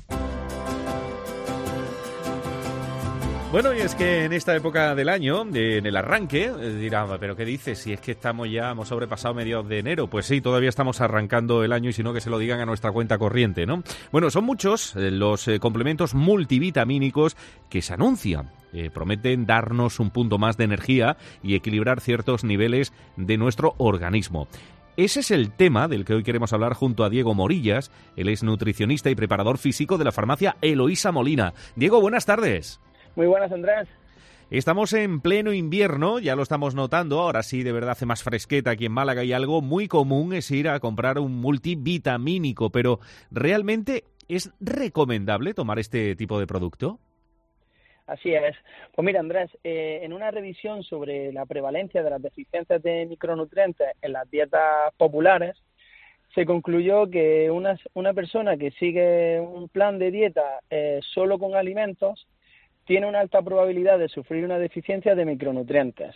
Bueno, y es que en esta época del año, de, en el arranque, eh, dirá, pero ¿qué dices? Si es que estamos ya, hemos sobrepasado mediados de enero. Pues sí, todavía estamos arrancando el año y si no, que se lo digan a nuestra cuenta corriente, ¿no? Bueno, son muchos eh, los eh, complementos multivitamínicos que se anuncian. Eh, prometen darnos un punto más de energía y equilibrar ciertos niveles de nuestro organismo. Ese es el tema del que hoy queremos hablar junto a Diego Morillas. Él es nutricionista y preparador físico de la farmacia Eloísa Molina. Diego, buenas tardes. Muy buenas, Andrés. Estamos en pleno invierno, ya lo estamos notando, ahora sí de verdad hace más fresqueta aquí en Málaga y algo muy común es ir a comprar un multivitamínico, pero ¿realmente es recomendable tomar este tipo de producto? Así es. Pues mira, Andrés, eh, en una revisión sobre la prevalencia de las deficiencias de micronutrientes en las dietas populares, se concluyó que una, una persona que sigue un plan de dieta eh, solo con alimentos tiene una alta probabilidad de sufrir una deficiencia de micronutrientes.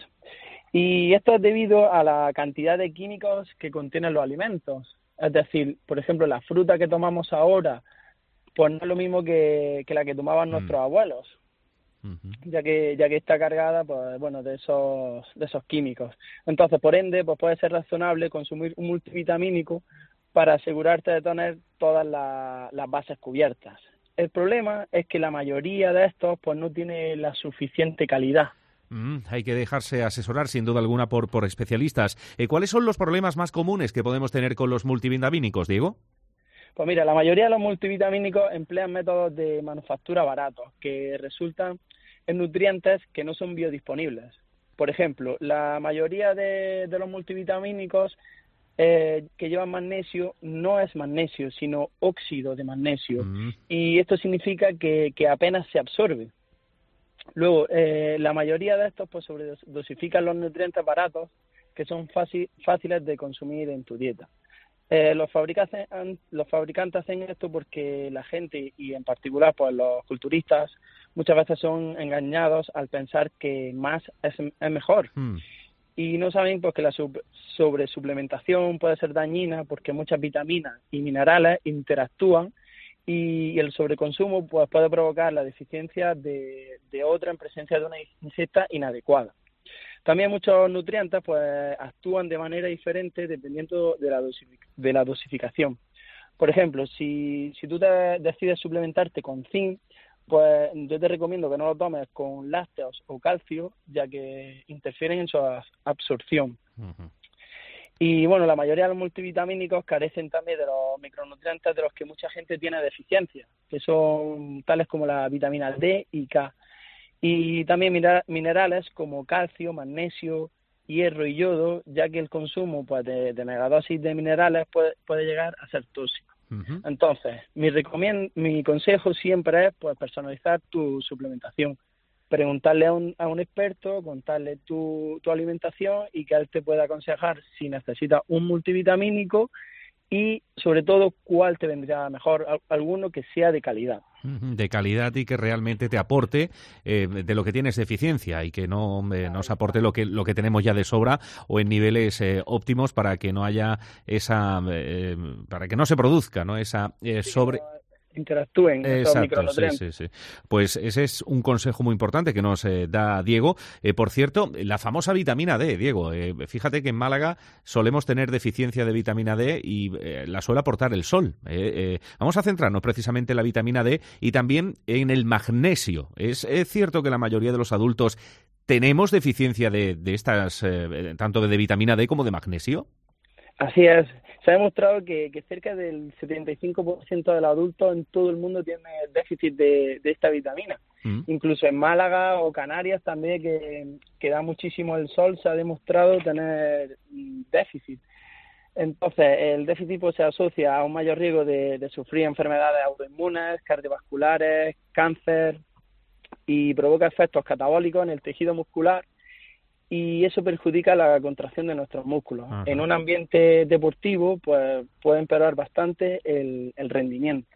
Y esto es debido a la cantidad de químicos que contienen los alimentos. Es decir, por ejemplo, la fruta que tomamos ahora, pues no es lo mismo que, que la que tomaban mm. nuestros abuelos, uh-huh. ya que ya que está cargada, pues bueno, de esos de esos químicos. Entonces, por ende, pues puede ser razonable consumir un multivitamínico para asegurarte de tener todas la, las bases cubiertas. El problema es que la mayoría de estos pues no tiene la suficiente calidad. Mm, hay que dejarse asesorar sin duda alguna por, por especialistas. Eh, ¿Cuáles son los problemas más comunes que podemos tener con los multivitamínicos, Diego? Pues mira, la mayoría de los multivitamínicos emplean métodos de manufactura baratos que resultan en nutrientes que no son biodisponibles. Por ejemplo, la mayoría de, de los multivitamínicos Eh, que llevan magnesio no es magnesio, sino óxido de magnesio. Mm. Y esto significa que, que apenas se absorbe. Luego, eh, la mayoría de estos pues sobredosifican los nutrientes baratos que son fácil, fáciles de consumir en tu dieta. Eh, los, fabricantes, los fabricantes hacen esto porque la gente, y en particular pues los culturistas, muchas veces son engañados al pensar que más es, es mejor. Mm. Y no saben pues que la sub- sobresuplementación puede ser dañina porque muchas vitaminas y minerales interactúan y el sobreconsumo pues puede provocar la deficiencia de, de otra en presencia de una ingesta inadecuada. También muchos nutrientes pues actúan de manera diferente dependiendo de la, dosific- de la dosificación. Por ejemplo, si, si tú te decides suplementarte con zinc, pues yo te recomiendo que no lo tomes con lácteos o calcio, ya que interfieren en su absorción. Uh-huh. Y bueno, la mayoría de los multivitamínicos carecen también de los micronutrientes de los que mucha gente tiene deficiencia, que son tales como la vitamina D y K. Y también minerales como calcio, magnesio, hierro y yodo, ya que el consumo pues, de, de megadosis de minerales puede, puede llegar a ser tóxico. Uh-huh. Entonces, mi recomien- mi consejo siempre es pues personalizar tu suplementación, preguntarle a un, a un experto, contarle tu, tu alimentación y que él te pueda aconsejar si necesitas un multivitamínico y sobre todo cuál te vendría mejor, alguno que sea de calidad. De calidad y que realmente te aporte eh, de lo que tienes deficiencia y que no eh, nos aporte lo que lo que tenemos ya de sobra o en niveles eh, óptimos para que no haya esa eh, para que no se produzca no esa eh, sobre interactúen esos Sí, micronutrientes. sí, sí. Pues ese es un consejo muy importante que nos eh, da Diego. Eh, por cierto, la famosa vitamina D, Diego. Eh, fíjate que en Málaga solemos tener deficiencia de vitamina D y eh, la suele aportar el sol. Eh, eh, vamos a centrarnos precisamente en la vitamina D y también en el magnesio. ¿Es, es cierto que la mayoría de los adultos tenemos deficiencia de, de estas, eh, tanto de vitamina D como de magnesio? Así es. Se ha demostrado que, que cerca del setenta y cinco por ciento de los adultos en todo el mundo tiene déficit de, de esta vitamina. Mm. Incluso en Málaga o Canarias también, que, que da muchísimo el sol, se ha demostrado tener déficit. Entonces, el déficit pues, se asocia a un mayor riesgo de, de sufrir enfermedades autoinmunes, cardiovasculares, cáncer y provoca efectos catabólicos en el tejido muscular y eso perjudica la contracción de nuestros músculos. Ajá. En un ambiente deportivo, pues puede empeorar bastante el, el rendimiento.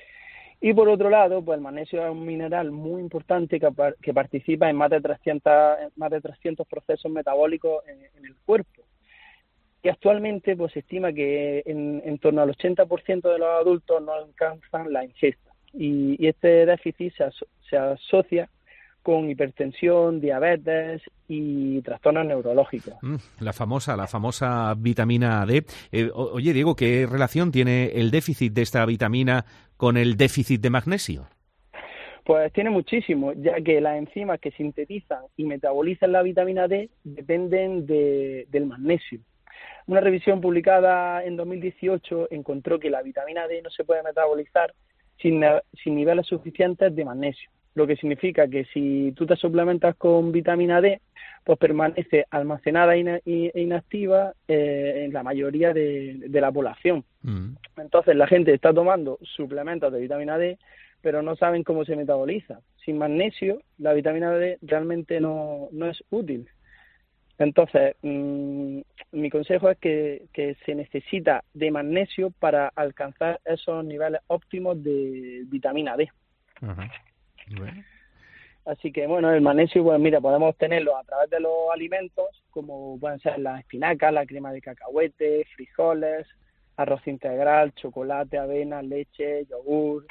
Y por otro lado, pues el magnesio es un mineral muy importante que, que participa en más de trescientos, más de trescientos procesos metabólicos en, en el cuerpo. Y actualmente pues se estima que en, en torno al ochenta por ciento de los adultos no alcanzan la ingesta. Y, y este déficit se, aso se asocia con hipertensión, diabetes y trastornos neurológicos. Mm, la famosa, la famosa vitamina D. Eh, oye, Diego, ¿qué relación tiene el déficit de esta vitamina con el déficit de magnesio? Pues tiene muchísimo, ya que las enzimas que sintetizan y metabolizan la vitamina D dependen de, del magnesio. Una revisión publicada en dos mil dieciocho encontró que la vitamina D no se puede metabolizar sin, sin niveles suficientes de magnesio, lo que significa que si tú te suplementas con vitamina D, pues permanece almacenada e inactiva eh, en la mayoría de, de la población. Mm. Entonces la gente está tomando suplementos de vitamina D, pero no saben cómo se metaboliza. Sin magnesio, la vitamina D realmente no, no es útil. Entonces, mmm, mi consejo es que, que se necesita de magnesio para alcanzar esos niveles óptimos de vitamina D. Ajá. Bueno. Así que, bueno, el magnesio, pues mira, podemos obtenerlo a través de los alimentos, como pueden ser las espinacas, la crema de cacahuete, frijoles, arroz integral, chocolate, avena, leche, yogur.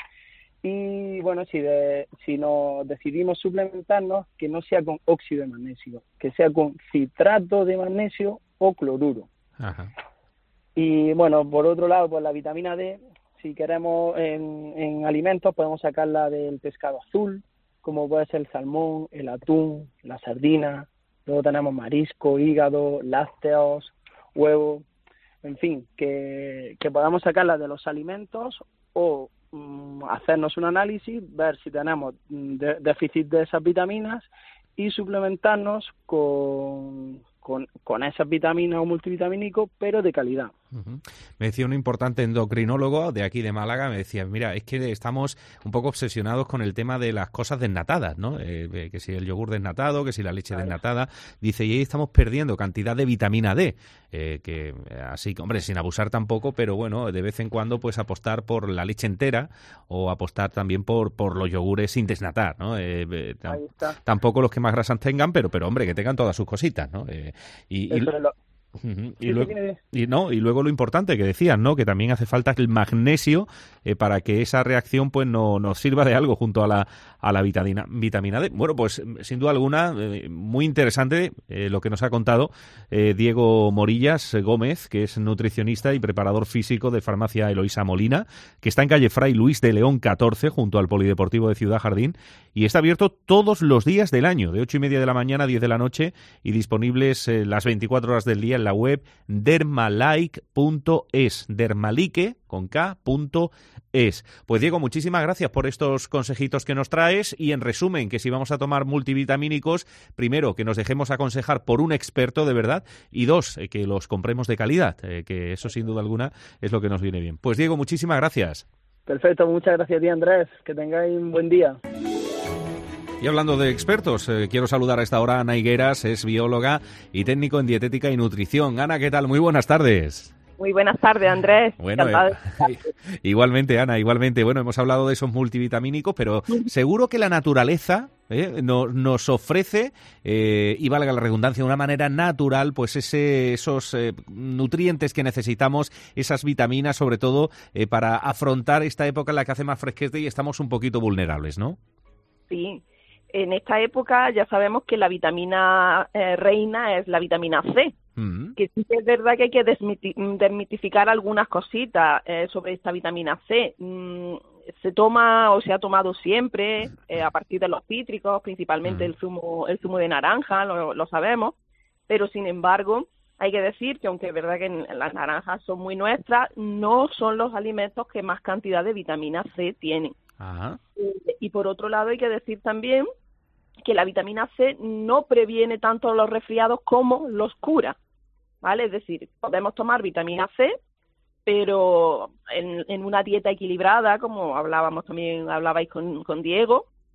Y bueno, si, de, si nos decidimos suplementarnos, que no sea con óxido de magnesio, que sea con citrato de magnesio o cloruro. Ajá. Y bueno, por otro lado, pues la vitamina D, si queremos en, en alimentos, podemos sacarla del pescado azul, como puede ser el salmón, el atún, la sardina. Luego tenemos marisco, hígado, lácteos, huevo. En fin, que, que podamos sacarla de los alimentos o hacernos un análisis, ver si tenemos de, déficit de esas vitaminas y suplementarnos con, con, con esas vitaminas o multivitamínicos, pero de calidad. Uh-huh. Me decía un importante endocrinólogo de aquí de Málaga, me decía, mira, es que estamos un poco obsesionados con el tema de las cosas desnatadas, ¿no? Eh, que si el yogur desnatado, que si la leche desnatada, dice, y ahí estamos perdiendo cantidad de vitamina D, eh, que así, hombre, sin abusar tampoco, pero bueno, de vez en cuando pues apostar por la leche entera o apostar también por, por los yogures sin desnatar, ¿no? Eh, eh, ahí está. Tampoco los que más grasas tengan, pero, pero hombre, que tengan todas sus cositas, ¿no? Eh, y, y, lo... Uh-huh. Y, luego, y, no, y luego lo importante que decías, ¿no? Que también hace falta el magnesio eh, para que esa reacción pues no nos sirva de algo junto a la a la vitamina, vitamina D. Bueno, pues sin duda alguna, eh, muy interesante eh, lo que nos ha contado eh, Diego Morillas Gómez, que es nutricionista y preparador físico de Farmacia Eloísa Molina, que está en calle Fray Luis de León catorce, junto al Polideportivo de Ciudad Jardín, y está abierto todos los días del año, de ocho y media de la mañana a diez de la noche, y disponibles eh, las veinticuatro horas del día en la web dermalike punto es, dermalique con K punto es. Pues Diego, muchísimas gracias por estos consejitos que nos traes, y en resumen, que si vamos a tomar multivitamínicos, primero, que nos dejemos aconsejar por un experto de verdad, y dos, eh, que los compremos de calidad, eh, que eso sin duda alguna es lo que nos viene bien. Pues Diego, muchísimas gracias. Perfecto, muchas gracias a ti, Andrés, que tengáis un buen día. Y hablando de expertos, eh, quiero saludar a esta hora a Ana Higueras, es bióloga y técnico en dietética y nutrición. Ana, ¿qué tal? Muy buenas tardes. Muy buenas tardes, Andrés. Bueno, eh, igualmente, Ana, igualmente. Bueno, hemos hablado de esos multivitamínicos, pero seguro que la naturaleza eh, no, nos ofrece, eh, y valga la redundancia, de una manera natural, pues ese, esos eh, nutrientes que necesitamos, esas vitaminas, sobre todo eh, para afrontar esta época en la que hace más fresquete y estamos un poquito vulnerables, ¿no? Sí. En esta época ya sabemos que la vitamina eh, reina es la vitamina C, mm. que sí que es verdad que hay que desmiti- desmitificar algunas cositas eh, sobre esta vitamina C. Mm, se toma o se ha tomado siempre eh, a partir de los cítricos, principalmente mm. el zumo el zumo de naranja, lo, lo sabemos, pero sin embargo hay que decir que aunque es verdad que las naranjas son muy nuestras, no son los alimentos que más cantidad de vitamina C tienen. Ajá. Y por otro lado hay que decir también que la vitamina C no previene tanto los resfriados como los cura, ¿vale? Es decir, podemos tomar vitamina C, pero en, en una dieta equilibrada, como hablábamos también, hablabais con, con Diego,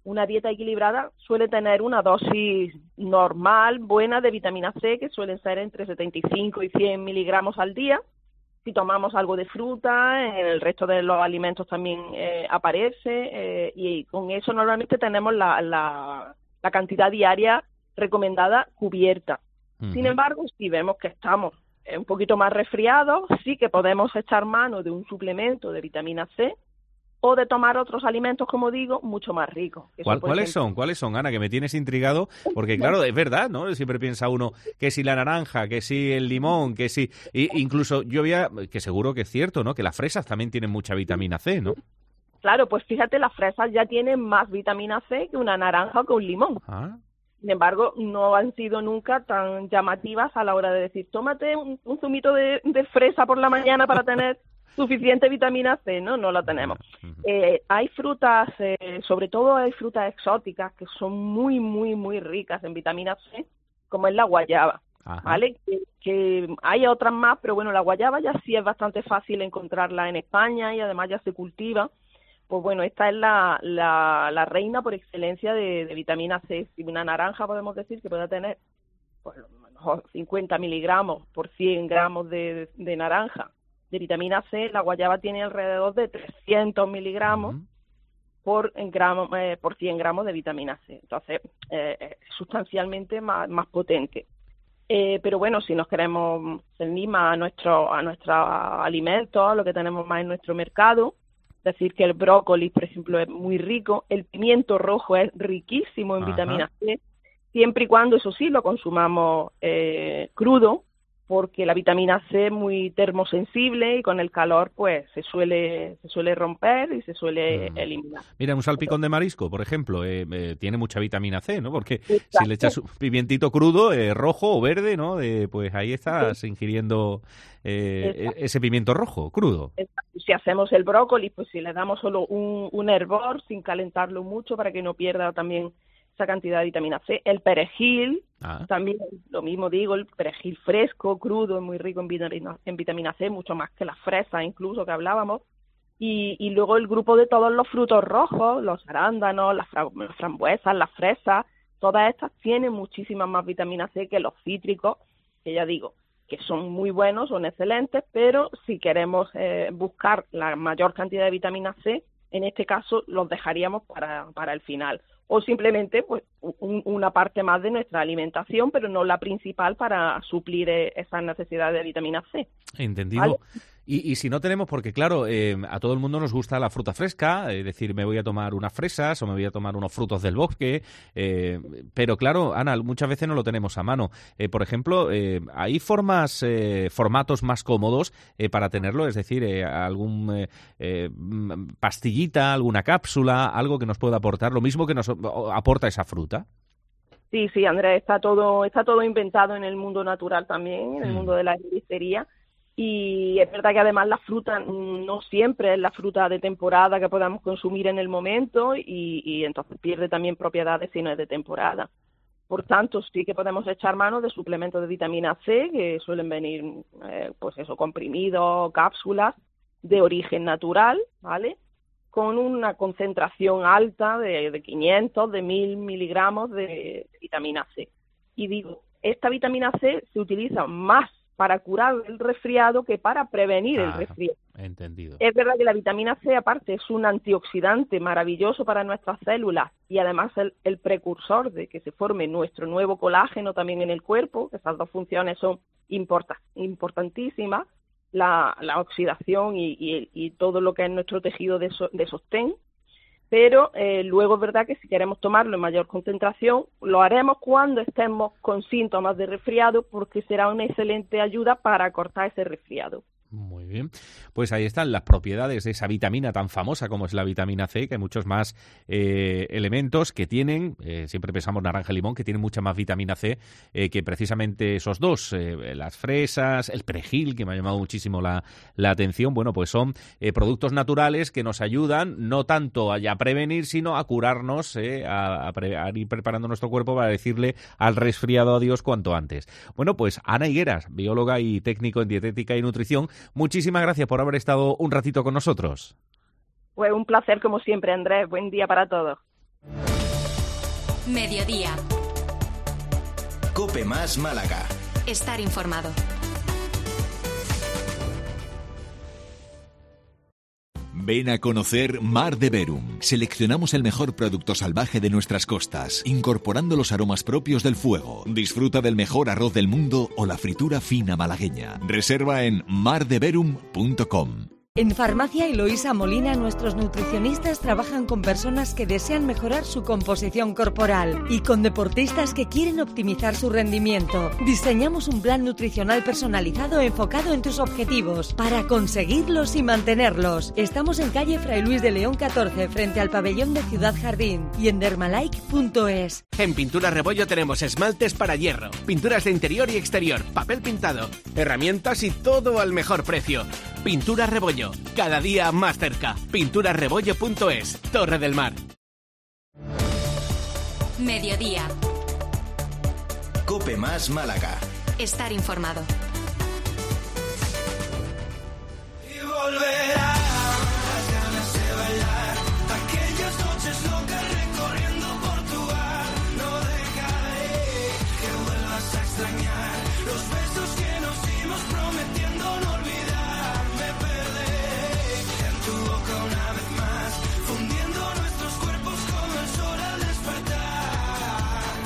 una dieta equilibrada suele tener una dosis normal, buena de vitamina C, que suelen ser entre setenta y cinco y cien miligramos al día. Si tomamos algo de fruta, en el resto de los alimentos también eh, aparece, eh, y con eso normalmente tenemos la, la, la cantidad diaria recomendada cubierta. Uh-huh. Sin embargo, si vemos que estamos un poquito más resfriados, sí que podemos echar mano de un suplemento de vitamina C o de tomar otros alimentos, como digo, mucho más ricos. ¿Cuál, ¿Cuáles son? ¿Cuáles son, Ana? Que me tienes intrigado, porque claro, es verdad, ¿no? Siempre piensa uno que si la naranja, que si el limón, que si... Y incluso yo había, que seguro que es cierto, ¿no? Que las fresas también tienen mucha vitamina C, ¿no? Claro, pues fíjate, las fresas ya tienen más vitamina C que una naranja o que un limón. Ah. Sin embargo, no han sido nunca tan llamativas a la hora de decir, tómate un, un zumito de, de fresa por la mañana para tener suficiente vitamina C, ¿no? No la tenemos. Eh, hay frutas, eh, sobre todo hay frutas exóticas que son muy, muy, muy ricas en vitamina C, como es la guayaba, Ajá. ¿vale? Que, que hay otras más, pero bueno, la guayaba ya sí es bastante fácil encontrarla en España y además ya se cultiva. Pues bueno, esta es la, la, la reina por excelencia de, de vitamina C. Si una naranja podemos decir que puede tener pues, a lo mejor cincuenta miligramos por cien gramos de, de, de naranja de vitamina C, la guayaba tiene alrededor de trescientos miligramos uh-huh. por, gramo, eh, por cien gramos de vitamina C. Entonces, eh, es sustancialmente más, más potente. Eh, pero bueno, si nos queremos ceñir más a nuestro, a nuestros alimentos, a lo que tenemos más en nuestro mercado, decir que el brócoli, por ejemplo, es muy rico, el pimiento rojo es riquísimo en Ajá. vitamina C, siempre y cuando, eso sí, lo consumamos eh, crudo, porque la vitamina C es muy termosensible y con el calor pues se suele se suele romper y se suele mm. eliminar. Mira, un salpicón de marisco, por ejemplo, eh, eh, tiene mucha vitamina C, ¿no? Porque Exacto. si le echas un pimientito crudo, eh, rojo o verde, ¿no? De, pues ahí estás sí. ingiriendo eh, ese pimiento rojo, crudo. Exacto. Si hacemos el brócoli, pues si le damos solo un, un hervor sin calentarlo mucho para que no pierda también esa cantidad de vitamina C. El perejil, ah. también lo mismo digo, el perejil fresco, crudo, es muy rico en vitamina, en vitamina C, mucho más que las fresas incluso que hablábamos. Y, y luego el grupo de todos los frutos rojos, los arándanos, las, fra- las frambuesas, las fresas, todas estas tienen muchísimas más vitamina C que los cítricos, que ya digo, que son muy buenos, son excelentes, pero si queremos eh, buscar la mayor cantidad de vitamina C, en este caso los dejaríamos para, para el final. O simplemente pues un, una parte más de nuestra alimentación, pero no la principal para suplir eh, esas necesidades de vitamina C. Entendido. ¿Vale? Y, y si no tenemos, porque claro, eh, a todo el mundo nos gusta la fruta fresca, es decir, me voy a tomar unas fresas o me voy a tomar unos frutos del bosque, eh, pero claro, Ana, muchas veces no lo tenemos a mano. Eh, por ejemplo, eh, ¿hay formas, eh, formatos más cómodos eh, para tenerlo? Es decir, eh, algún eh, eh, pastillita, alguna cápsula, algo que nos pueda aportar, lo mismo que nos aporta esa fruta. Sí, sí, Andrés, está todo, está todo inventado en el mundo natural también, en el mm. mundo de la herboristería. Y es verdad que además la fruta no siempre es la fruta de temporada que podamos consumir en el momento y, y entonces pierde también propiedades si no es de temporada. Por tanto, sí que podemos echar mano de suplementos de vitamina C que suelen venir, eh, pues eso, comprimidos, cápsulas de origen natural, ¿vale? Con una concentración alta de, de quinientos, de mil miligramos de vitamina C. Y digo, esta vitamina C se utiliza más para curar el resfriado que para prevenir ah, el resfriado. Entendido. Es verdad que la vitamina C, aparte, es un antioxidante maravilloso para nuestras células y además el, el precursor de que se forme nuestro nuevo colágeno también en el cuerpo, que esas dos funciones son importa, importantísimas, la, la oxidación y, y, y todo lo que es nuestro tejido de, so, de sostén. Pero eh, luego es verdad que si queremos tomarlo en mayor concentración, lo haremos cuando estemos con síntomas de resfriado porque será una excelente ayuda para cortar ese resfriado. Muy bien, pues ahí están las propiedades de esa vitamina tan famosa como es la vitamina C, que hay muchos más eh, elementos que tienen, eh, siempre pensamos naranja y limón, que tienen mucha más vitamina C eh, que precisamente esos dos, eh, las fresas, el perejil, que me ha llamado muchísimo la, la atención. Bueno, pues son eh, productos naturales que nos ayudan no tanto a, a prevenir, sino a curarnos, eh, a, a, pre, a ir preparando nuestro cuerpo para decirle al resfriado adiós cuanto antes. Bueno, pues Ana Higueras, bióloga y técnico en dietética y nutrición, muchísimas gracias por haber estado un ratito con nosotros. Pues un placer como siempre, Andrés. Buen día para todos. Mediodía. Cope más Málaga. Estar informado. Ven a conocer Mar de Verum. Seleccionamos el mejor producto salvaje de nuestras costas, incorporando los aromas propios del fuego. Disfruta del mejor arroz del mundo o la fritura fina malagueña. Reserva en mar de verum punto com. En Farmacia Eloísa Molina, nuestros nutricionistas trabajan con personas que desean mejorar su composición corporal y con deportistas que quieren optimizar su rendimiento. Diseñamos un plan nutricional personalizado enfocado en tus objetivos para conseguirlos y mantenerlos. Estamos en calle Fray Luis de León catorce, frente al pabellón de Ciudad Jardín, y en dermalike punto es. En Pintura Rebollo tenemos esmaltes para hierro, pinturas de interior y exterior, papel pintado, herramientas y todo al mejor precio. Pintura Rebollo, cada día más cerca. pintura rebollo punto es, Torre del Mar. Mediodía. Cope más Málaga. Estar informado. Y volverá las ganas de bailar, aquellas noches locas recorriendo Portugal. No dejaré que vuelvas a extrañar los besos que nos dimos prometiendo no olvidar. Me perderé en tu boca una vez más, fundiendo nuestros cuerpos como el sol al despertar.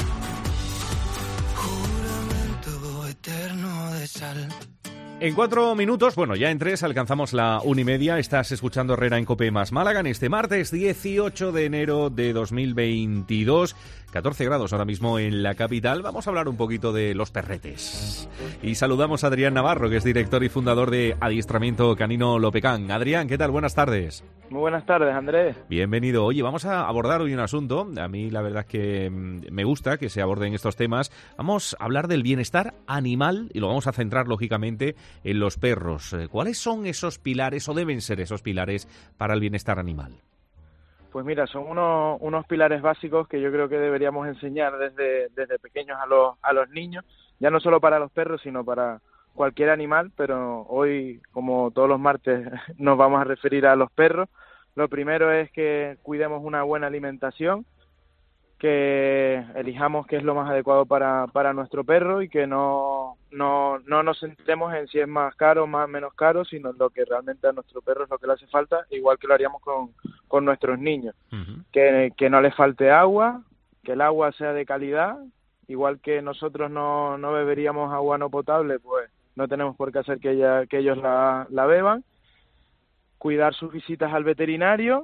Juramento eterno de sal. En cuatro minutos, bueno, ya en tres alcanzamos la una y media. Estás escuchando Herrera en Cope más Málaga en este martes dieciocho de enero de dos mil veintidós. catorce grados ahora mismo en la capital. Vamos a hablar un poquito de los perretes. Y saludamos a Adrián Navarro, que es director y fundador de Adiestramiento Canino Lopecán. Adrián, ¿qué tal? Buenas tardes. Muy buenas tardes, Andrés. Bienvenido. Oye, vamos a abordar hoy un asunto. A mí la verdad es que me gusta que se aborden estos temas. Vamos a hablar del bienestar animal y lo vamos a centrar, lógicamente, en los perros. ¿Cuáles son esos pilares o deben ser esos pilares para el bienestar animal? Pues mira, son unos, unos pilares básicos que yo creo que deberíamos enseñar desde, desde pequeños a los, a los niños, ya no solo para los perros, sino para cualquier animal, pero hoy, como todos los martes, nos vamos a referir a los perros. Lo primero es que cuidemos una buena alimentación, que elijamos qué es lo más adecuado para, para nuestro perro y que no, no, no nos centremos en si es más caro o más menos caro, sino en lo que realmente a nuestro perro es lo que le hace falta, igual que lo haríamos con, con nuestros niños. Uh-huh. Que, que no les falte agua, que el agua sea de calidad, igual que nosotros no, no beberíamos agua no potable, pues no tenemos por qué hacer que, ella, que ellos la, la beban. Cuidar sus visitas al veterinario,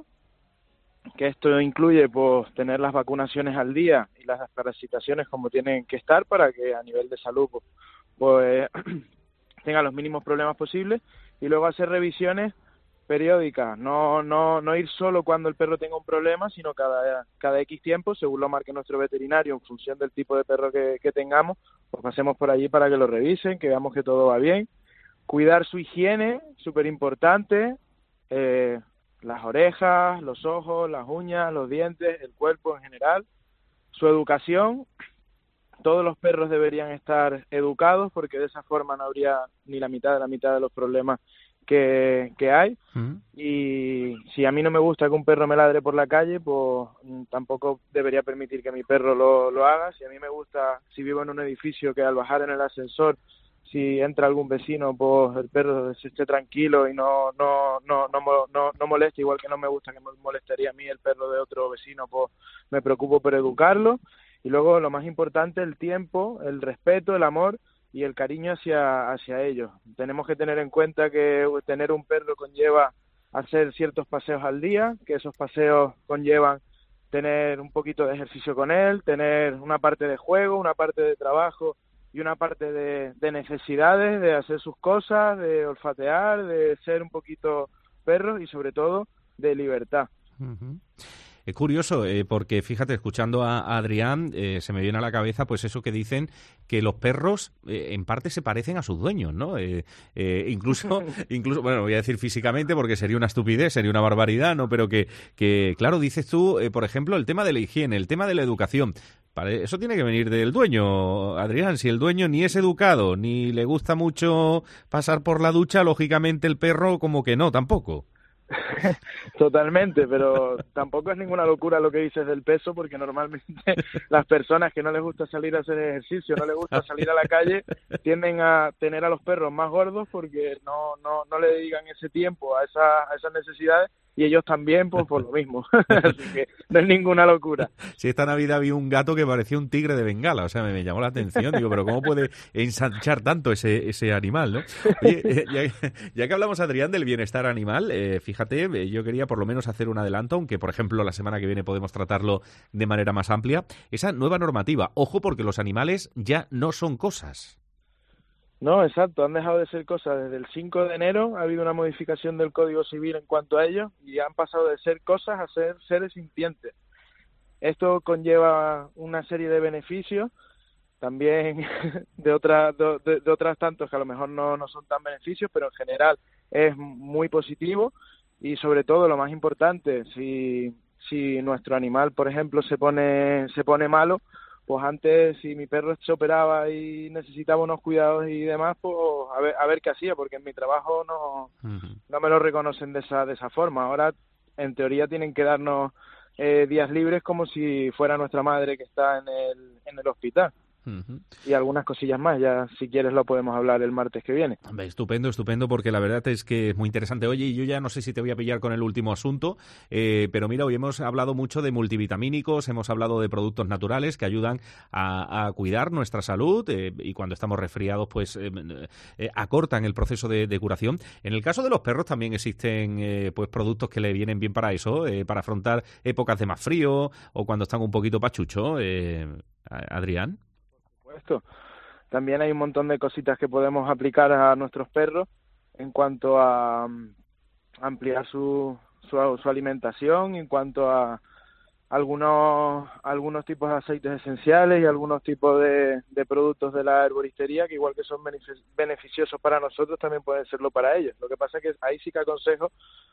que esto incluye pues tener las vacunaciones al día y las desparasitaciones como tienen que estar para que a nivel de salud pues, pues tengan los mínimos problemas posibles, y luego hacer revisiones periódicas, no no no ir solo cuando el perro tenga un problema, sino cada cada X tiempo, según lo marque nuestro veterinario, en función del tipo de perro que, que tengamos, pues pasemos por allí para que lo revisen, que veamos que todo va bien. Cuidar su higiene, súper importante, eh, las orejas, los ojos, las uñas, los dientes, el cuerpo en general. Su educación, todos los perros deberían estar educados, porque de esa forma no habría ni la mitad de la mitad de los problemas que, que hay. Uh-huh. Y si a mí no me gusta que un perro me ladre por la calle, pues tampoco debería permitir que mi perro lo, lo haga. Si a mí me gusta, si vivo en un edificio, que al bajar en el ascensor, si entra algún vecino, pues el perro se esté tranquilo y no no no no no no moleste, igual que no me gusta que me molestaría a mí el perro de otro vecino, pues me preocupo por educarlo. Y luego, lo más importante, el tiempo, el respeto, el amor y el cariño hacia hacia ellos. Tenemos que tener en cuenta que tener un perro conlleva hacer ciertos paseos al día, que esos paseos conllevan tener un poquito de ejercicio con él, tener una parte de juego, una parte de trabajo y una parte de, de necesidades, de hacer sus cosas, de olfatear, de ser un poquito perro y sobre todo de libertad. Uh-huh. Es curioso, eh, porque fíjate, escuchando a, a Adrián, eh, se me viene a la cabeza pues eso que dicen, que los perros eh, en parte se parecen a sus dueños, ¿no? Eh, eh, incluso, incluso, bueno, voy a decir físicamente porque sería una estupidez, sería una barbaridad, ¿no? Pero que, que claro, dices tú, eh, por ejemplo, el tema de la higiene, el tema de la educación. Eso tiene que venir del dueño, Adrián. Si el dueño ni es educado, ni le gusta mucho pasar por la ducha, lógicamente el perro como que no, tampoco. Totalmente, pero tampoco es ninguna locura lo que dices del peso, porque normalmente las personas que no les gusta salir a hacer ejercicio, no les gusta salir a la calle, tienden a tener a los perros más gordos porque no no no le dedican ese tiempo a, esa, a esas necesidades, y ellos también, pues por lo mismo. Así que no es ninguna locura. Si esta Navidad vi un gato que parecía un tigre de Bengala, o sea, me, me llamó la atención, digo, pero ¿cómo puede ensanchar tanto ese ese animal, no? Oye, eh, ya, ya que hablamos, Adrián, del bienestar animal, eh, fíjate, eh, yo quería por lo menos hacer un adelanto, aunque por ejemplo la semana que viene podemos tratarlo de manera más amplia, esa nueva normativa. Ojo, porque los animales ya no son cosas. No, exacto, han dejado de ser cosas. Desde el cinco de enero ha habido una modificación del Código Civil en cuanto a ellos y han pasado de ser cosas a ser seres sintientes. Esto conlleva una serie de beneficios, también de otras de, de otras tantos que a lo mejor no, no son tan beneficios, pero en general es muy positivo. Y sobre todo, lo más importante, si si nuestro animal, por ejemplo, se pone se pone malo, pues antes, si mi perro se operaba y necesitaba unos cuidados y demás, pues a ver, a ver qué hacía, porque en mi trabajo no, uh-huh. no me lo reconocen de esa de esa forma. Ahora, en teoría, tienen que darnos eh, días libres como si fuera nuestra madre que está en el, en el hospital. Uh-huh. Y algunas cosillas más, ya si quieres lo podemos hablar el martes que viene. Estupendo, estupendo, porque la verdad es que es muy interesante. Oye, y yo ya no sé si te voy a pillar con el último asunto, eh, pero mira, hoy hemos hablado mucho de multivitamínicos, hemos hablado de productos naturales que ayudan a, a cuidar nuestra salud eh, y cuando estamos resfriados pues eh, eh, acortan el proceso de, de curación. En el caso de los perros también existen eh, pues productos que le vienen bien para eso, eh, para afrontar épocas de más frío o cuando están un poquito pachuchos. Eh, Adrián. Esto. También hay un montón de cositas que podemos aplicar a nuestros perros en cuanto a um, ampliar su, su, su alimentación, en cuanto a algunos algunos tipos de aceites esenciales y algunos tipos de, de productos de la herboristería que igual que son beneficiosos para nosotros, también pueden serlo para ellos. Lo que pasa es que ahí sí que aconsejo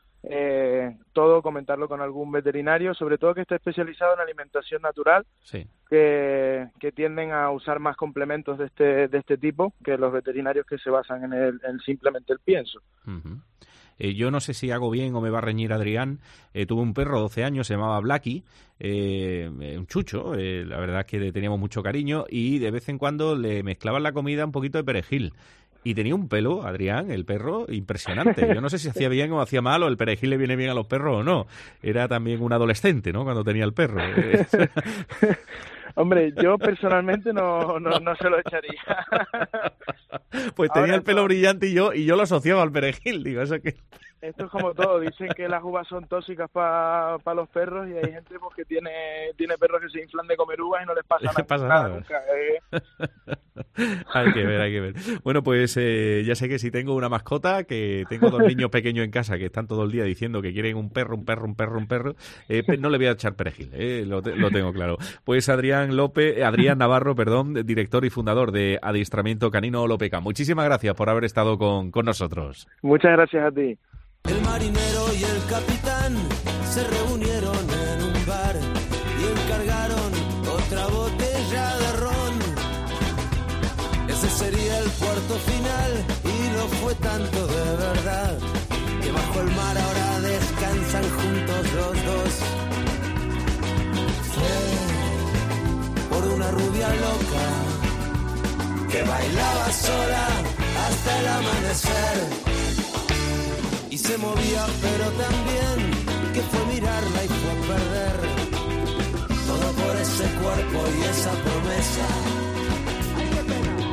eh, todo comentarlo con algún veterinario, sobre todo que esté especializado en alimentación natural, sí. que, que tienden a usar más complementos de este de este tipo que los veterinarios que se basan en, el, en simplemente el pienso. Uh-huh. Eh, yo no sé si hago bien o me va a reñir Adrián. Eh, tuve un perro de doce años, se llamaba Blacky, eh, un chucho, eh, la verdad es que le teníamos mucho cariño y de vez en cuando le mezclaban la comida un poquito de perejil. Y tenía un pelo, Adrián, el perro, impresionante. Yo no sé si hacía bien o hacía mal, o el perejil le viene bien a los perros o no. Era también un adolescente, ¿no?, cuando tenía el perro. Hombre, yo personalmente no, no, no se lo echaría. Pues tenía Ahora, el pelo no. brillante y yo y yo lo asociaba al perejil, digo, eso que... Esto es como todo, dicen que las uvas son tóxicas para pa los perros y hay gente pues, que tiene tiene perros que se inflan de comer uvas y no les pasa nada. No pasa nada, nada. Nunca, eh. Hay que ver, hay que ver. Bueno, pues eh, ya sé que si tengo una mascota, que tengo dos niños pequeños en casa que están todo el día diciendo que quieren un perro, un perro, un perro, un perro, eh, no le voy a echar perejil, eh, lo, te, lo tengo claro. Pues Adrián López, Adrián Navarro, perdón, director y fundador de Adiestramiento Canino Lopeca. Muchísimas gracias por haber estado con, con nosotros. Muchas gracias a ti. El marinero y el capitán se reunieron en un bar y encargaron otra botella de ron. Ese sería el puerto final y lo fue tanto de verdad que bajo el mar ahora descansan juntos los dos. Fue por una rubia loca que bailaba sola hasta el amanecer. Y se movía, pero también que fue mirarla y fue a perder todo por ese cuerpo y esa promesa. Ay, qué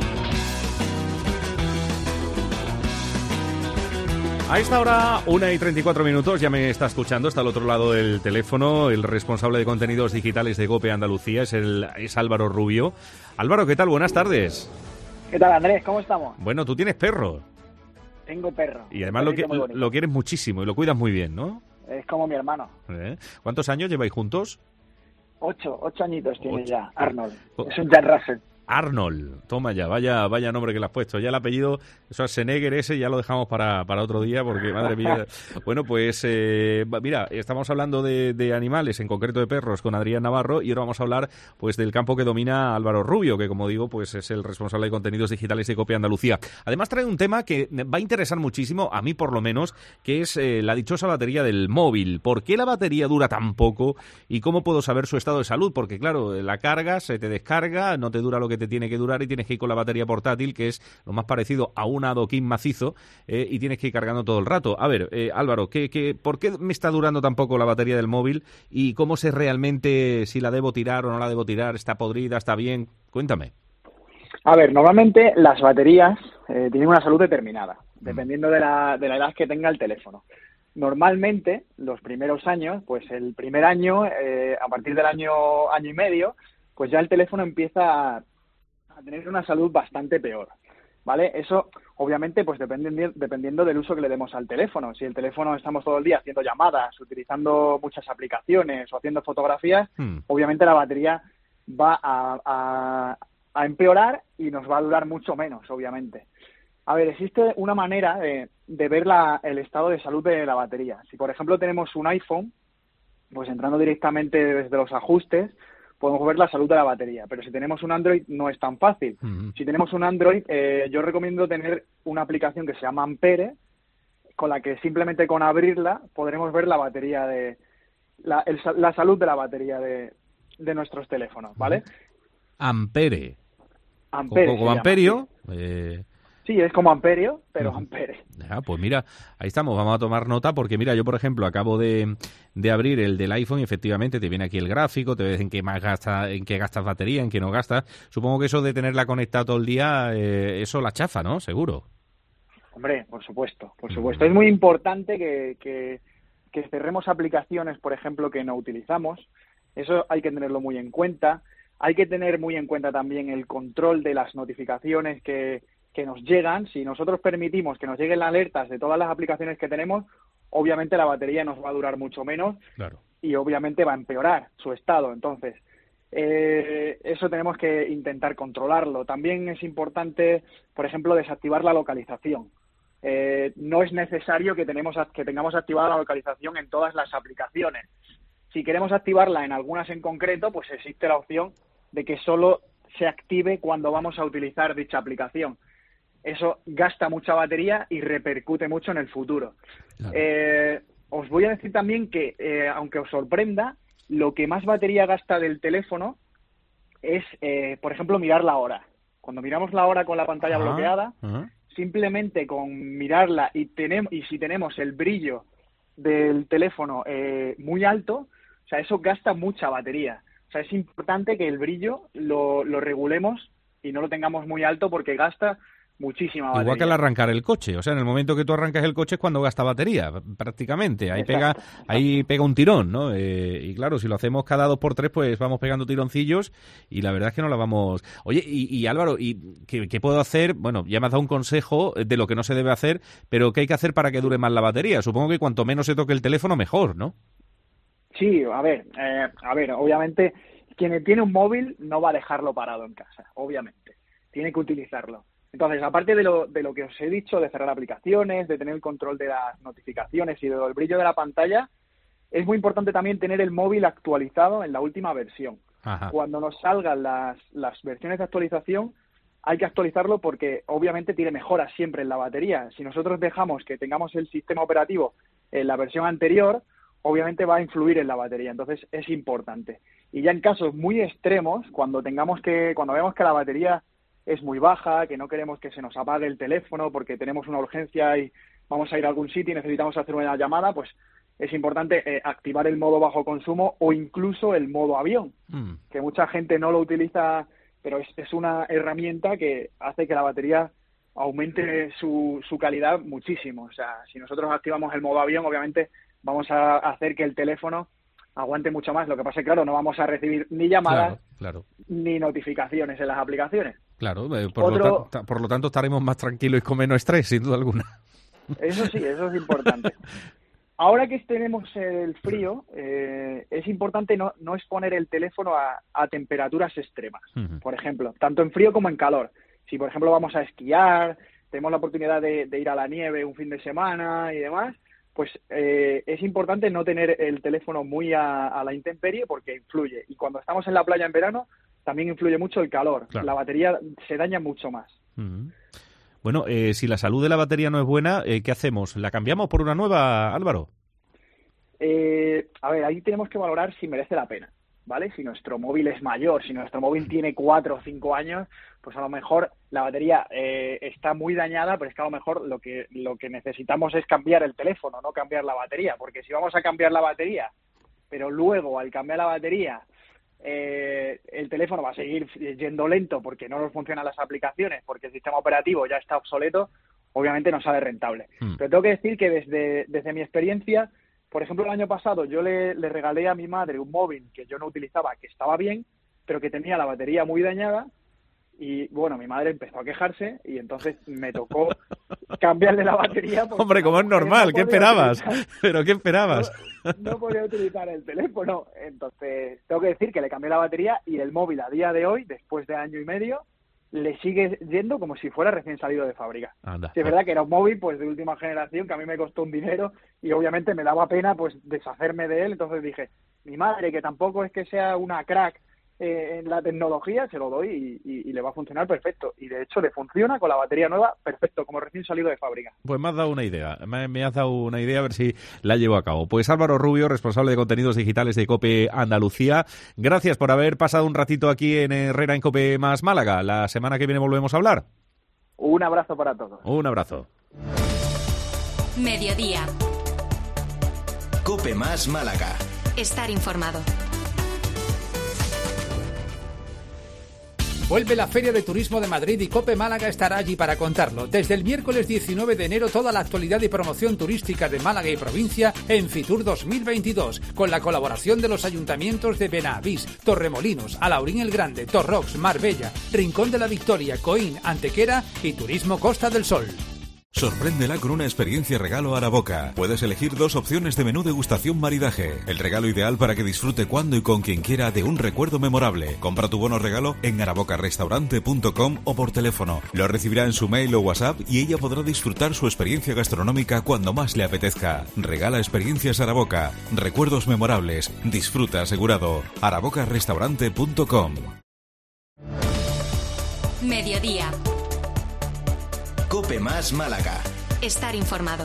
pena. A esta hora, una y treinta y cuatro minutos, ya me está escuchando, está al otro lado del teléfono, el responsable de contenidos digitales de COPE Andalucía, es, el, es Álvaro Rubio. Álvaro, ¿qué tal? Buenas tardes. ¿Qué tal, Andrés? ¿Cómo estamos? Bueno, tú tienes perro. Tengo perro. Y además lo, que, lo quieres muchísimo y lo cuidas muy bien, ¿no? Es como mi hermano. ¿Eh? ¿Cuántos años lleváis juntos? Ocho, ocho añitos tiene ocho. ya, Arnold. Es un Jack Russell. Arnold, toma ya, vaya vaya nombre que le has puesto. Ya el apellido, eso es Schwarzenegger ese, ya lo dejamos para, para otro día porque, madre mía. Bueno, pues eh, mira, estamos hablando de, de animales, en concreto de perros, con Adrián Navarro, y ahora vamos a hablar pues del campo que domina Álvaro Rubio, que como digo, pues es el responsable de contenidos digitales de COPE Andalucía. Además trae un tema que va a interesar muchísimo, a mí por lo menos, que es eh, la dichosa batería del móvil. ¿Por qué la batería dura tan poco y cómo puedo saber su estado de salud? Porque claro, la cargas, se te descarga, no te dura lo que te tiene que durar y tienes que ir con la batería portátil, que es lo más parecido a un adoquín macizo, eh, y tienes que ir cargando todo el rato. A ver, eh, Álvaro, ¿qué, qué, ¿por qué me está durando tan poco la batería del móvil y cómo sé realmente si la debo tirar o no la debo tirar? ¿Está podrida? ¿Está bien? Cuéntame. A ver, normalmente las baterías eh, tienen una salud determinada, dependiendo de la, de la edad que tenga el teléfono. Normalmente, los primeros años, pues el primer año, eh, a partir del año, año y medio, pues ya el teléfono empieza a a tener una salud bastante peor, ¿vale? Eso, obviamente, pues depende, dependiendo del uso que le demos al teléfono. Si el teléfono estamos todo el día haciendo llamadas, utilizando muchas aplicaciones o haciendo fotografías, hmm. obviamente la batería va a, a, a empeorar y nos va a durar mucho menos, obviamente. A ver, existe una manera de, de ver la, el estado de salud de la batería. Si, por ejemplo, tenemos un iPhone, pues entrando directamente desde los ajustes, podemos ver la salud de la batería, pero si tenemos un Android no es tan fácil. Uh-huh. Si tenemos un Android, eh, yo recomiendo tener una aplicación que se llama Ampere, con la que simplemente con abrirla podremos ver la batería de la, el, la salud de la batería de, de nuestros teléfonos, ¿vale? Ampere. Ampere. O, como Amperio. Eh... Sí, es como Amperio, pero uh-huh. Ampere. Ah, pues mira, ahí estamos, vamos a tomar nota porque mira, yo por ejemplo acabo de, de abrir el del iPhone y efectivamente te viene aquí el gráfico, te ves en qué más gasta, en qué gastas batería, en qué no gastas. Supongo que eso de tenerla conectada todo el día, eh, eso la chafa, ¿no? Seguro. Hombre, por supuesto, por supuesto. Es muy importante que, que, que cerremos aplicaciones, por ejemplo, que no utilizamos. Eso hay que tenerlo muy en cuenta. Hay que tener muy en cuenta también el control de las notificaciones que que nos llegan. Si nosotros permitimos que nos lleguen las alertas de todas las aplicaciones que tenemos, obviamente la batería nos va a durar mucho menos. Claro. Y obviamente va a empeorar su estado. Entonces, eh, eso tenemos que intentar controlarlo. También es importante, por ejemplo, desactivar la localización. Eh, no es necesario que, tenemos, que tengamos activada la localización en todas las aplicaciones. Si queremos activarla en algunas en concreto, pues existe la opción de que solo se active cuando vamos a utilizar dicha aplicación. Eso gasta mucha batería y repercute mucho en el futuro. Claro. Eh, os voy a decir también que, eh, aunque os sorprenda, lo que más batería gasta del teléfono es, eh, por ejemplo, mirar la hora. Cuando miramos la hora con la pantalla ajá, bloqueada, ajá. simplemente con mirarla y, tenemos, y si tenemos el brillo del teléfono eh, muy alto, o sea, eso gasta mucha batería. O sea, es importante que el brillo lo, lo regulemos y no lo tengamos muy alto porque gasta muchísima batería. Igual que al arrancar el coche, o sea, en el momento que tú arrancas el coche es cuando gasta batería, prácticamente. Ahí Exacto. pega ahí pega un tirón, ¿no? Eh, y claro, si lo hacemos cada dos por tres, pues vamos pegando tironcillos y la verdad es que no la vamos... Oye, y, y Álvaro, ¿y qué, qué puedo hacer? Bueno, ya me has dado un consejo de lo que no se debe hacer, pero ¿qué hay que hacer para que dure más la batería? Supongo que cuanto menos se toque el teléfono, mejor, ¿no? Sí, a ver, eh, a ver, obviamente, quien tiene un móvil no va a dejarlo parado en casa, obviamente. Tiene que utilizarlo. Entonces, aparte de lo, de lo que os he dicho, de cerrar aplicaciones, de tener el control de las notificaciones y del brillo de la pantalla, es muy importante también tener el móvil actualizado en la última versión. Ajá. Cuando nos salgan las, las versiones de actualización, hay que actualizarlo porque obviamente tiene mejoras siempre en la batería. Si nosotros dejamos que tengamos el sistema operativo en la versión anterior, obviamente va a influir en la batería. Entonces, es importante. Y ya en casos muy extremos, cuando tengamos que, cuando vemos que la batería es muy baja, que no queremos que se nos apague el teléfono porque tenemos una urgencia y vamos a ir a algún sitio y necesitamos hacer una llamada, pues es importante eh, activar el modo bajo consumo o incluso el modo avión, mm. que mucha gente no lo utiliza, pero es, es una herramienta que hace que la batería aumente su, su calidad muchísimo. O sea, si nosotros activamos el modo avión, obviamente vamos a hacer que el teléfono aguante mucho más. Lo que pasa es que, claro, no vamos a recibir ni llamadas claro, claro. ni notificaciones en las aplicaciones. Claro, eh, por, Otro... lo ta- por lo tanto estaremos más tranquilos y con menos estrés, sin duda alguna. Eso sí, eso es importante. Ahora que tenemos el frío, eh, es importante no, no exponer el teléfono a, a temperaturas extremas. Uh-huh. Por ejemplo, tanto en frío como en calor. Si, por ejemplo, vamos a esquiar, tenemos la oportunidad de, de ir a la nieve un fin de semana y demás, pues eh, es importante no tener el teléfono muy a, a la intemperie porque influye. Y cuando estamos en la playa en verano, también influye mucho el calor. Claro. La batería se daña mucho más. Uh-huh. Bueno, eh, si la salud de la batería no es buena, eh, ¿qué hacemos? ¿La cambiamos por una nueva, Álvaro? Eh, a ver, ahí tenemos que valorar si merece la pena, ¿vale? Si nuestro móvil es mayor, si nuestro móvil tiene cuatro o cinco años, pues a lo mejor la batería eh, está muy dañada, pero es que a lo mejor lo que, lo que necesitamos es cambiar el teléfono, no cambiar la batería, porque si vamos a cambiar la batería, pero luego al cambiar la batería Eh, el teléfono va a seguir yendo lento porque no nos funcionan las aplicaciones, porque el sistema operativo ya está obsoleto, obviamente no sale rentable. Mm. Pero tengo que decir que desde, desde mi experiencia, por ejemplo, el año pasado yo le, le regalé a mi madre un móvil que yo no utilizaba, que estaba bien, pero que tenía la batería muy dañada, y bueno, mi madre empezó a quejarse y entonces me tocó cambiarle la batería. Hombre, como es normal, no ¿qué esperabas? Utilizar, ¿Pero qué esperabas? No, no podía utilizar el teléfono, entonces tengo que decir que le cambié la batería y el móvil a día de hoy, después de año y medio, le sigue yendo como si fuera recién salido de fábrica. Anda. Sí, es verdad que era un móvil pues de última generación que a mí me costó un dinero y obviamente me daba pena pues deshacerme de él, entonces dije, mi madre, que tampoco es que sea una crack Eh, en la tecnología, se lo doy y, y, y le va a funcionar perfecto. Y de hecho le funciona con la batería nueva perfecto, como recién salido de fábrica. Pues me has dado una idea, me, me has dado una idea a ver si la llevo a cabo. Pues Álvaro Rubio, responsable de contenidos digitales de COPE Andalucía, gracias por haber pasado un ratito aquí en Herrera en COPE más Málaga. La semana que viene volvemos a hablar. Un abrazo para todos. Un abrazo. Mediodía. COPE más Málaga. Estar informado. Vuelve la Feria de Turismo de Madrid y COPE Málaga estará allí para contarlo. Desde el miércoles diecinueve de enero toda la actualidad y promoción turística de Málaga y provincia en Fitur dos mil veintidós, con la colaboración de los ayuntamientos de Benavís, Torremolinos, Alaurín el Grande, Torrox, Marbella, Rincón de la Victoria, Coín, Antequera y Turismo Costa del Sol. Sorpréndela con una experiencia regalo Araboca. Puedes elegir dos opciones de menú degustación maridaje. El regalo ideal para que disfrute cuando y con quien quiera de un recuerdo memorable. Compra tu bono regalo en araboca restaurante punto com o por teléfono. Lo recibirá en su mail o WhatsApp y ella podrá disfrutar su experiencia gastronómica cuando más le apetezca. Regala experiencias Araboca. Recuerdos memorables. Disfruta asegurado. araboca restaurante punto com. Mediodía. COPE más Málaga. Estar informado.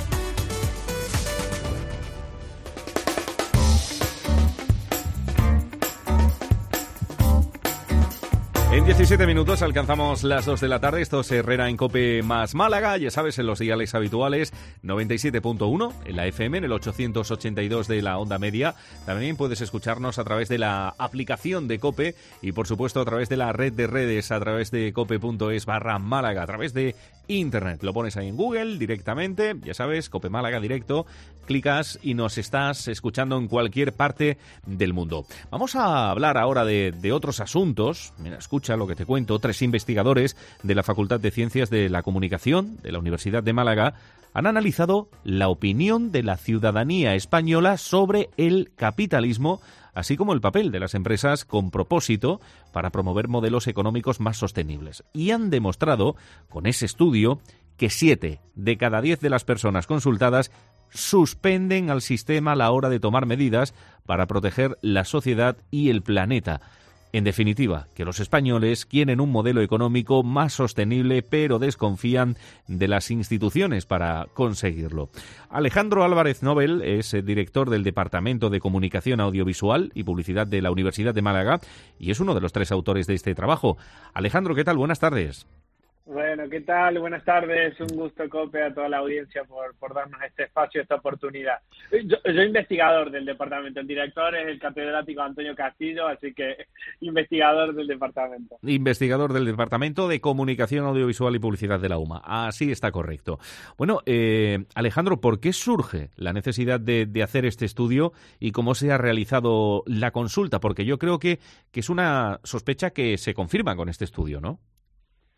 En diecisiete minutos alcanzamos las dos de la tarde. Esto es Herrera en COPE más Málaga. Ya sabes, en los diales habituales, noventa y siete punto uno en la F M, en el ochocientos ochenta y dos de la onda media. También puedes escucharnos a través de la aplicación de COPE y, por supuesto, a través de la red de redes, a través de cope.es barra Málaga, a través de Internet. Lo pones ahí en Google directamente, ya sabes, COPE Málaga directo, clicas y nos estás escuchando en cualquier parte del mundo. Vamos a hablar ahora de, de otros asuntos. Mira, escucha lo que te cuento. Tres investigadores de la Facultad de Ciencias de la Comunicación de la Universidad de Málaga han analizado la opinión de la ciudadanía española sobre el capitalismo, así como el papel de las empresas con propósito para promover modelos económicos más sostenibles. Y han demostrado, con ese estudio, que siete de cada diez de las personas consultadas suspenden al sistema a la hora de tomar medidas para proteger la sociedad y el planeta. En definitiva, que los españoles quieren un modelo económico más sostenible, pero desconfían de las instituciones para conseguirlo. Alejandro Álvarez Nobel es director del Departamento de Comunicación Audiovisual y Publicidad de la Universidad de Málaga y es uno de los tres autores de este trabajo. Alejandro, ¿qué tal? Buenas tardes. Bueno, ¿qué tal? Buenas tardes. Un gusto, COPE, a toda la audiencia por, por darnos este espacio, esta oportunidad. Yo soy investigador del departamento. El director es el catedrático Antonio Castillo, así que investigador del departamento. Investigador del Departamento de Comunicación Audiovisual y Publicidad de la U M A. Así está correcto. Bueno, eh, Alejandro, ¿por qué surge la necesidad de, de hacer este estudio y cómo se ha realizado la consulta? Porque yo creo que, que es una sospecha que se confirma con este estudio, ¿no?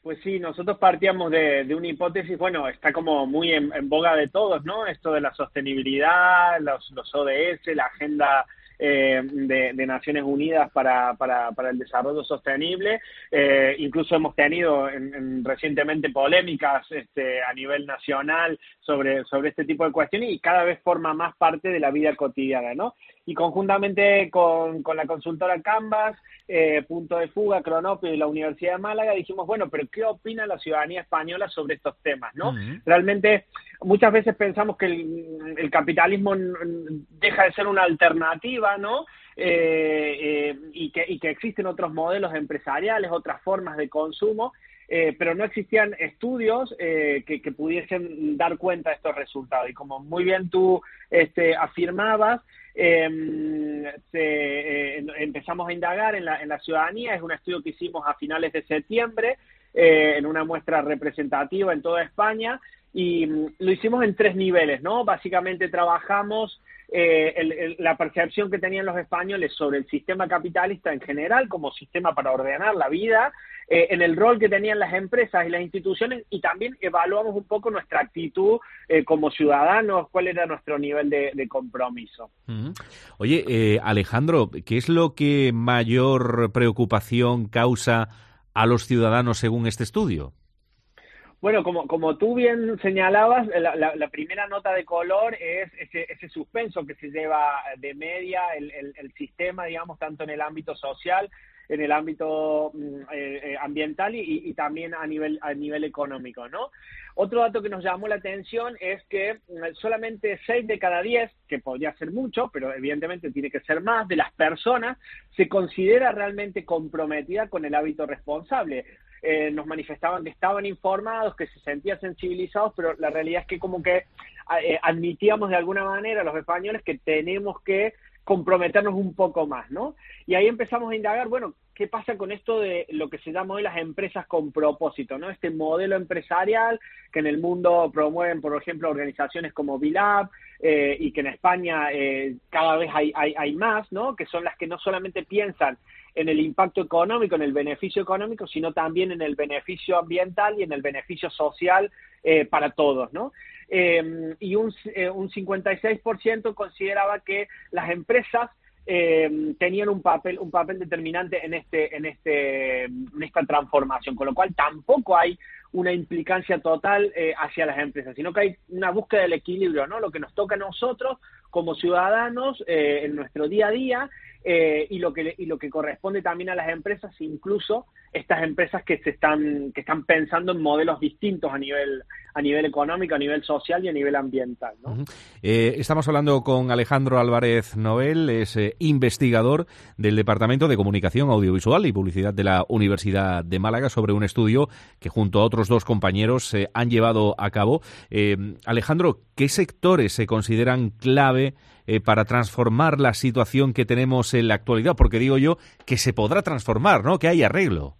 Pues sí, nosotros partíamos de, de una hipótesis, bueno, está como muy en, en boga de todos, ¿no? Esto de la sostenibilidad, los, los O D S, la agenda eh, de, de Naciones Unidas para, para, para el desarrollo sostenible. Eh, incluso hemos tenido en, en recientemente polémicas este, a nivel nacional sobre, sobre este tipo de cuestiones y cada vez forma más parte de la vida cotidiana, ¿no? Y conjuntamente con, con la consultora Canvas, eh, Punto de Fuga, Cronopio y la Universidad de Málaga, dijimos, bueno, pero ¿qué opina la ciudadanía española sobre estos temas, no? Uh-huh. Realmente, muchas veces pensamos que el, el capitalismo deja de ser una alternativa, ¿no? Eh, eh, y, que, y que existen otros modelos empresariales, otras formas de consumo, Eh, pero no existían estudios eh, que, que pudiesen dar cuenta de estos resultados. Y como muy bien tú este, afirmabas, eh, se, eh, empezamos a indagar en la, en la ciudadanía. Es un estudio que hicimos a finales de septiembre, eh, en una muestra representativa en toda España, y lo hicimos en tres niveles, ¿no? Básicamente trabajamos eh, el, el, la percepción que tenían los españoles sobre el sistema capitalista en general como sistema para ordenar la vida, eh, en el rol que tenían las empresas y las instituciones, y también evaluamos un poco nuestra actitud eh, como ciudadanos, cuál era nuestro nivel de, de compromiso. Uh-huh. Oye, eh, Alejandro, ¿qué es lo que mayor preocupación causa a los ciudadanos según este estudio? Bueno, como, como tú bien señalabas, la, la, la primera nota de color es ese, ese suspenso que se lleva de media el, el, el sistema, digamos, tanto en el ámbito social, en el ámbito eh, ambiental y, y también a nivel, a nivel económico, ¿no? Otro dato que nos llamó la atención es que solamente seis de cada diez, que podría ser mucho, pero evidentemente tiene que ser más, de las personas se considera realmente comprometida con el hábito responsable. Eh, nos manifestaban que estaban informados, que se sentían sensibilizados, pero la realidad es que como que eh, admitíamos de alguna manera los españoles que tenemos que comprometernos un poco más, ¿no? Y ahí empezamos a indagar, bueno, ¿qué pasa con esto de lo que se llama hoy las empresas con propósito, ¿no? Este modelo empresarial que en el mundo promueven, por ejemplo, organizaciones como Bilab, eh, y que en España eh, cada vez hay, hay, hay más, ¿no? Que son las que no solamente piensan en el impacto económico, en el beneficio económico, sino también en el beneficio ambiental y en el beneficio social eh, para todos, ¿no? Eh, y un, eh, un cincuenta y seis por ciento consideraba que las empresas eh, tenían un papel un papel determinante en este en este en esta transformación, con lo cual tampoco hay una implicancia total eh, hacia las empresas, sino que hay una búsqueda del equilibrio, ¿no? Lo que nos toca a nosotros como ciudadanos eh, en nuestro día a día eh, y lo que y lo que corresponde también a las empresas, incluso estas empresas que se están que están pensando en modelos distintos a nivel a nivel económico, a nivel social y a nivel ambiental, ¿no? Uh-huh. Eh, estamos hablando con Alejandro Álvarez Novel, es eh, investigador del Departamento de Comunicación Audiovisual y Publicidad de la Universidad de Málaga, sobre un estudio que junto a otros dos compañeros eh, han llevado a cabo. Eh, Alejandro, ¿qué sectores se consideran clave eh, para transformar la situación que tenemos en la actualidad? Porque digo yo que se podrá transformar, ¿no? Que hay arreglo.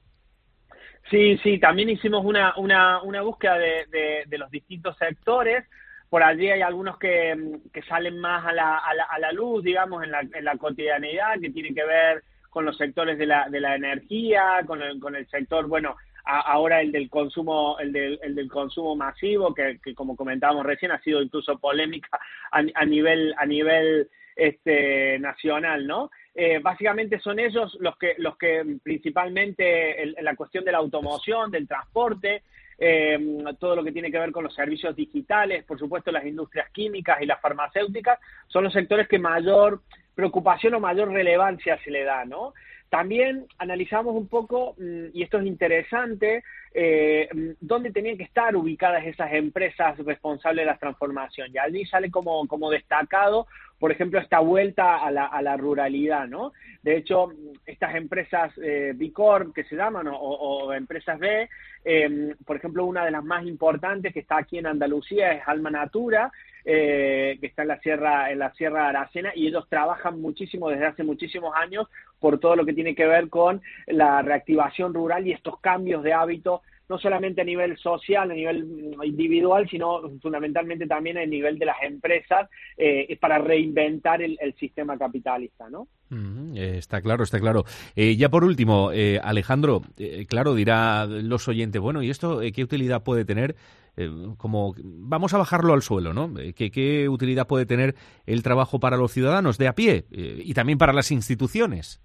Sí, sí, también hicimos una, una, una búsqueda de, de, de los distintos sectores. Por allí hay algunos que, que salen más a la, a la, a la luz, digamos, en la, en la cotidianidad, que tienen que ver con los sectores de la, de la energía, con el, con el sector, bueno, a, ahora el del consumo, el del, el del consumo masivo, que, que como comentábamos recién ha sido incluso polémica a, a nivel, a nivel este nacional, ¿no? Eh, básicamente son ellos los que los que principalmente el, la cuestión de la automoción, del transporte, eh, todo lo que tiene que ver con los servicios digitales, por supuesto las industrias químicas y las farmacéuticas, son los sectores que mayor preocupación o mayor relevancia se le da, ¿no? También analizamos un poco, y esto es interesante, eh, dónde tenían que estar ubicadas esas empresas responsables de la transformación. Y allí sale como, como destacado, por ejemplo, esta vuelta a la, a la ruralidad, ¿no? De hecho, estas empresas eh, B Corp, que se llaman, o, o empresas B, eh, por ejemplo, una de las más importantes que está aquí en Andalucía es Alma Natura, Eh, que está en la sierra en la sierra de Aracena, y ellos trabajan muchísimo desde hace muchísimos años por todo lo que tiene que ver con la reactivación rural y estos cambios de hábito no solamente a nivel social, a nivel individual, sino fundamentalmente también a nivel de las empresas, eh, para reinventar el, el sistema capitalista, ¿no? Mm, eh, está claro, está claro. Eh, ya por último, eh, Alejandro, eh, claro, dirá los oyentes, bueno, ¿y esto eh, qué utilidad puede tener? Eh, como vamos a bajarlo al suelo, ¿no? Eh, ¿qué, ¿Qué utilidad puede tener el trabajo para los ciudadanos de a pie eh, y también para las instituciones?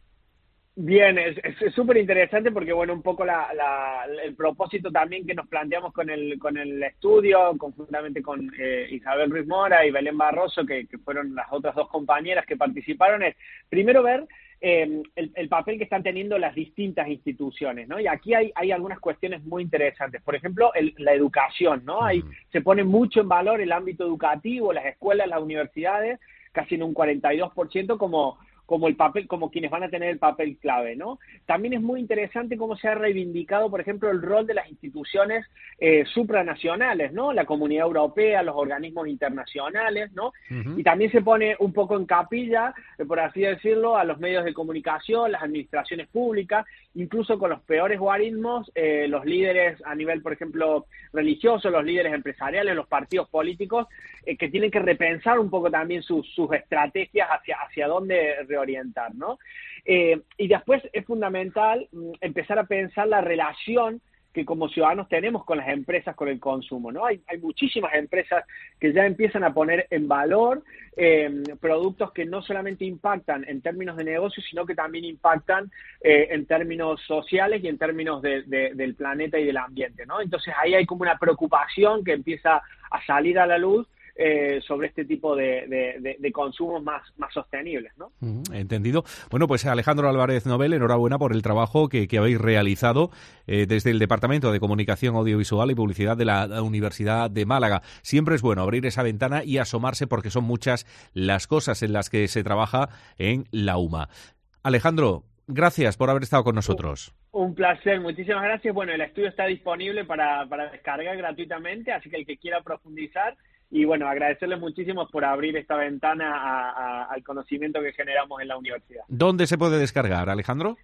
Bien, es súper interesante porque, bueno, un poco la, la, el propósito también que nos planteamos con el con el estudio, conjuntamente con eh, Isabel Ruiz Mora y Belén Barroso, que, que fueron las otras dos compañeras que participaron, es primero ver eh, el, el papel que están teniendo las distintas instituciones, ¿no? Y aquí hay, hay algunas cuestiones muy interesantes. Por ejemplo, el, la educación, ¿no? Hay, se pone mucho en valor el ámbito educativo, las escuelas, las universidades, casi en un cuarenta y dos por ciento como... como el papel, como quienes van a tener el papel clave, ¿no? También es muy interesante cómo se ha reivindicado, por ejemplo, el rol de las instituciones eh, supranacionales, ¿no? La Comunidad Europea, los organismos internacionales, ¿no? Uh-huh. Y también se pone un poco en capilla, eh, por así decirlo, a los medios de comunicación, las administraciones públicas, incluso con los peores guarismos, eh, los líderes a nivel, por ejemplo, religioso, los líderes empresariales, los partidos políticos, eh, que tienen que repensar un poco también sus, sus estrategias hacia, hacia dónde orientar, ¿no? Eh, y después es fundamental mm, empezar a pensar la relación que como ciudadanos tenemos con las empresas, con el consumo, ¿no? Hay, hay muchísimas empresas que ya empiezan a poner en valor eh, productos que no solamente impactan en términos de negocio, sino que también impactan eh, en términos sociales y en términos de, de, del planeta y del ambiente, ¿no? Entonces ahí hay como una preocupación que empieza a salir a la luz Eh, sobre este tipo de, de, de, de consumos más, más sostenibles, ¿no? Mm, entendido. Bueno, pues Alejandro Álvarez Nobel, enhorabuena por el trabajo que, que habéis realizado eh, desde el Departamento de Comunicación Audiovisual y Publicidad de la, la Universidad de Málaga. Siempre es bueno abrir esa ventana y asomarse porque son muchas las cosas en las que se trabaja en la UMA. Alejandro, gracias por haber estado con nosotros. Un placer, muchísimas gracias. Bueno, el estudio está disponible para, para descargar gratuitamente, así que el que quiera profundizar. Y bueno, agradecerles muchísimo por abrir esta ventana a, a, al conocimiento que generamos en la universidad. ¿Dónde se puede descargar, Alejandro?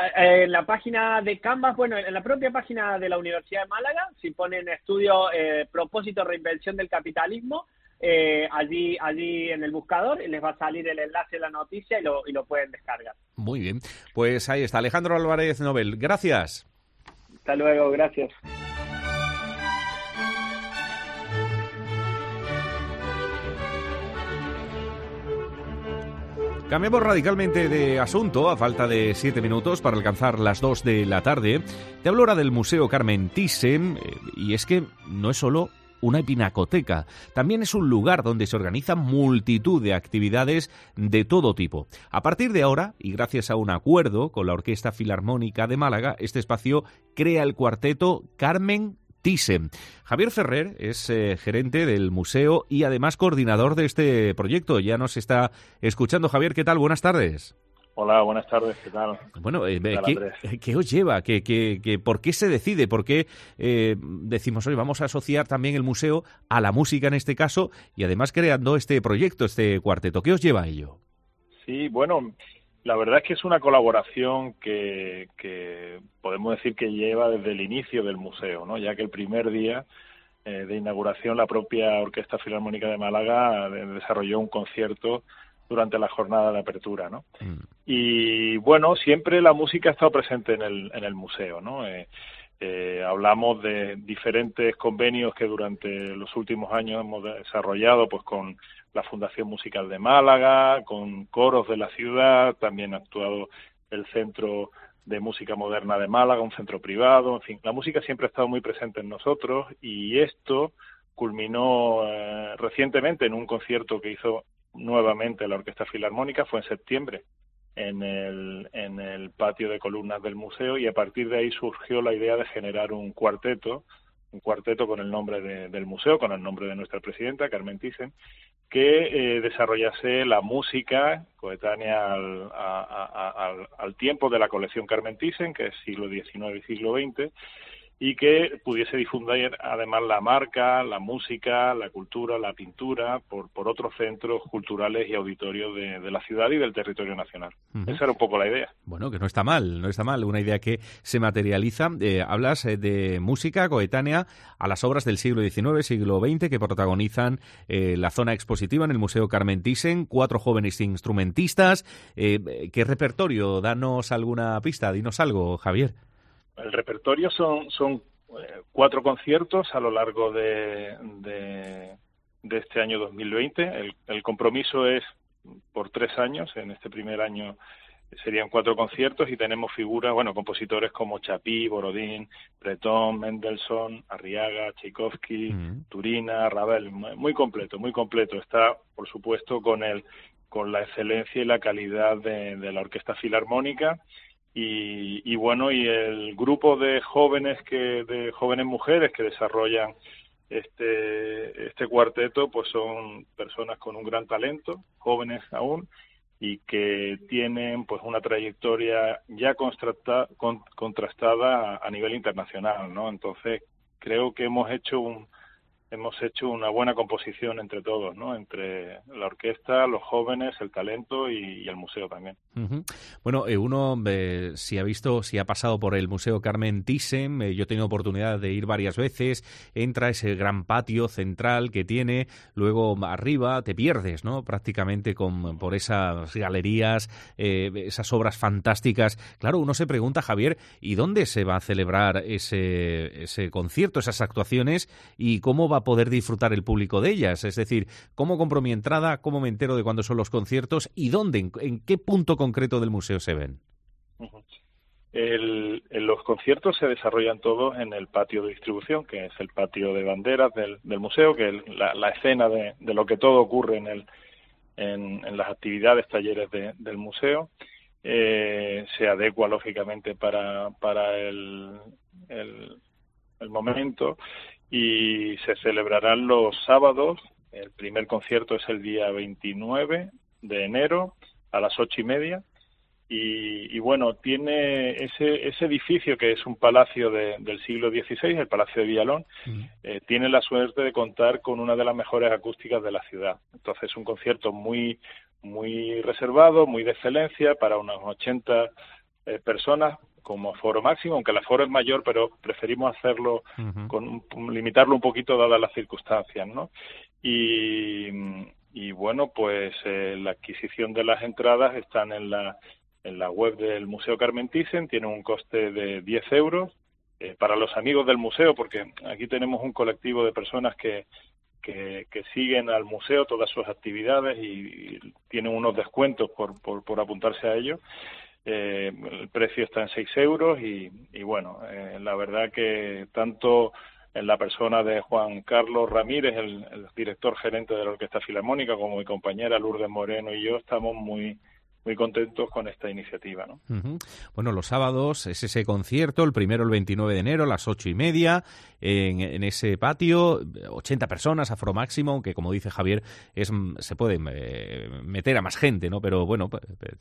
En la página de Canvas, bueno, en la propia página de la Universidad de Málaga, si ponen estudio eh, propósito reinvención del capitalismo, eh, allí allí en el buscador les va a salir el enlace de la noticia y lo, y lo pueden descargar. Muy bien, pues ahí está, Alejandro Álvarez Nobel. Gracias. Hasta luego, gracias. Cambiamos radicalmente de asunto a falta de siete minutos para alcanzar las dos de la tarde. Te hablo ahora del Museo Carmen Thyssen, eh, y es que no es solo una pinacoteca, también es un lugar donde se organizan multitud de actividades de todo tipo. A partir de ahora, y gracias a un acuerdo con la Orquesta Filarmónica de Málaga, este espacio crea el cuarteto Carmen Thyssen. Javier Ferrer es eh, gerente del museo y además coordinador de este proyecto. Ya nos está escuchando. Javier, ¿qué tal? Buenas tardes. Hola, buenas tardes, ¿qué tal? Bueno, eh, ¿Qué, tal, ¿qué, ¿qué os lleva? ¿Qué, qué, qué, ¿Por qué se decide? ¿Por qué eh, decimos, oye, vamos a asociar también el museo a la música en este caso y además creando este proyecto, este cuarteto? ¿Qué os lleva a ello? Sí, bueno, la verdad es que es una colaboración que, que podemos decir que lleva desde el inicio del museo, ¿no? Ya que el primer día eh, de inauguración la propia Orquesta Filarmónica de Málaga desarrolló un concierto durante la jornada de apertura, ¿no? Mm. Y bueno, siempre la música ha estado presente en el, en el museo, ¿no? Eh, eh, hablamos de diferentes convenios que durante los últimos años hemos desarrollado, pues con la Fundación Musical de Málaga, con coros de la ciudad, también ha actuado el Centro de Música Moderna de Málaga, un centro privado, en fin, la música siempre ha estado muy presente en nosotros y esto culminó eh, recientemente en un concierto que hizo nuevamente la Orquesta Filarmónica, fue en septiembre en el, en el patio de columnas del museo y a partir de ahí surgió la idea de generar un cuarteto, un cuarteto con el nombre de, del museo, con el nombre de nuestra presidenta, Carmen Thyssen, que eh, desarrollase la música coetánea al, a, a, a, al tiempo de la colección Carmen Thyssen, que es siglo diecinueve y siglo veinte, y que pudiese difundir además la marca, la música, la cultura, la pintura por, por otros centros culturales y auditorios de, de la ciudad y del territorio nacional. Uh-huh. Esa era un poco la idea. Bueno, que no está mal, no está mal, una idea que se materializa. Eh, hablas eh, de música coetánea a las obras del siglo diecinueve, siglo veinte, que protagonizan eh, la zona expositiva en el Museo Carmen Thyssen, cuatro jóvenes instrumentistas. Eh, ¿Qué repertorio? Danos alguna pista, dinos algo, Javier. El repertorio son, son eh, cuatro conciertos a lo largo de, de, de este año dos mil veinte. El, el compromiso es por tres años. En este primer año serían cuatro conciertos y tenemos figuras, bueno, compositores como Chapí, Borodín, Breton, Mendelssohn, Arriaga, Tchaikovsky, uh-huh. Turina, Ravel. Muy completo, muy completo. Está, por supuesto, con el con la excelencia y la calidad de, de la Orquesta Filarmónica. Y, y bueno, y el grupo de jóvenes que de jóvenes mujeres que desarrollan este este cuarteto, pues son personas con un gran talento, jóvenes aún, y que tienen pues una trayectoria ya contrastada, contrastada a, a nivel internacional, ¿no? Entonces creo que hemos hecho un hemos hecho una buena composición entre todos, ¿no? Entre la orquesta, los jóvenes, el talento y, y el museo también. Uh-huh. Bueno, eh, uno eh, si ha visto, si ha pasado por el Museo Carmen Thyssen, eh, yo he tenido oportunidad de ir varias veces, entra ese gran patio central que tiene, luego arriba te pierdes, ¿no? Prácticamente con por esas galerías, eh, esas obras fantásticas. Claro, uno se pregunta, Javier, ¿y dónde se va a celebrar ese, ese concierto, esas actuaciones, y cómo va a poder disfrutar el público de ellas? Es decir, ¿cómo compro mi entrada? ¿Cómo me entero de cuándo son los conciertos? ¿Y dónde? ¿En, en qué punto concreto del museo se ven? El, el, los conciertos se desarrollan todos en el patio de distribución, que es el patio de banderas del, del museo, que es la, la escena de, de lo que todo ocurre en, el, en, en las actividades, talleres de, del museo. Eh, se adecua, lógicamente, para, para el, el, el momento. Y se celebrarán los sábados. El primer concierto es el día veintinueve de enero a las ocho y media. Y, y bueno, tiene ese, ese edificio que es un palacio de, del siglo dieciséis, el Palacio de Villalón, uh-huh. eh, tiene la suerte de contar con una de las mejores acústicas de la ciudad. Entonces es un concierto muy, muy reservado, muy de excelencia para unas ochenta eh, personas, como aforo máximo, aunque el aforo es mayor, pero preferimos hacerlo, uh-huh. con limitarlo un poquito dadas las circunstancias, ¿no? Y, y bueno, pues eh, la adquisición de las entradas están en la en la web del Museo Carmen Thyssen, tiene un coste de diez euros eh, para los amigos del museo, porque aquí tenemos un colectivo de personas que que, que siguen al museo todas sus actividades y, y tienen unos descuentos por, por, por apuntarse a ello. Eh, el precio está en seis euros y, y bueno, eh, la verdad que tanto en la persona de Juan Carlos Ramírez, el, el director gerente de la Orquesta Filarmónica, como mi compañera Lourdes Moreno y yo estamos muy muy contentos con esta iniciativa, ¿no? Uh-huh. Bueno, los sábados es ese concierto, el primero el veintinueve de enero a las ocho y media, en, en ese patio, ochenta personas, aforo máximo, aunque como dice Javier, es se puede eh, meter a más gente, ¿no? Pero bueno,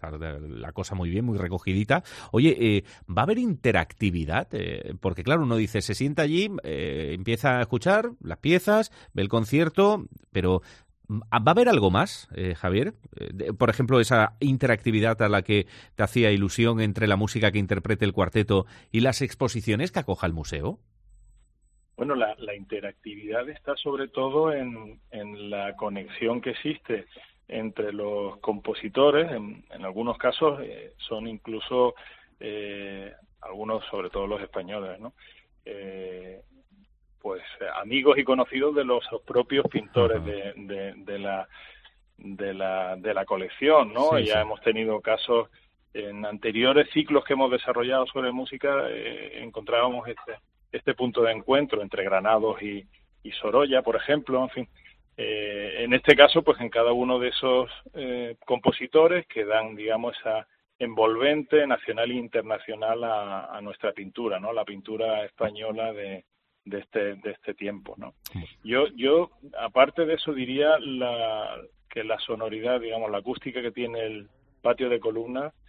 la cosa muy bien, muy recogidita. Oye, eh, ¿va a haber interactividad? Eh, porque claro, uno dice, se sienta allí, eh, empieza a escuchar las piezas, ve el concierto, pero ¿va a haber algo más, eh, Javier? Eh, por ejemplo, esa interactividad a la que te hacía ilusión entre la música que interprete el cuarteto y las exposiciones que acoja el museo. Bueno, la, la interactividad está sobre todo en, en la conexión que existe entre los compositores. En, en algunos casos eh, son incluso eh, algunos, sobre todo los españoles, ¿no? Eh, pues amigos y conocidos de los propios pintores de, de, de la de la de la colección, ¿no? Sí, ya sí. Hemos tenido casos en anteriores ciclos que hemos desarrollado sobre música, eh, encontrábamos este este punto de encuentro entre Granados y, y Sorolla, por ejemplo, en fin. Eh, en este caso, pues en cada uno de esos eh, compositores que dan, digamos, esa envolvente nacional e internacional a, a nuestra pintura, ¿no? La pintura española de de este de este tiempo, ¿no? Yo yo aparte de eso diría la que la sonoridad, digamos, la acústica que tiene el patio de columnas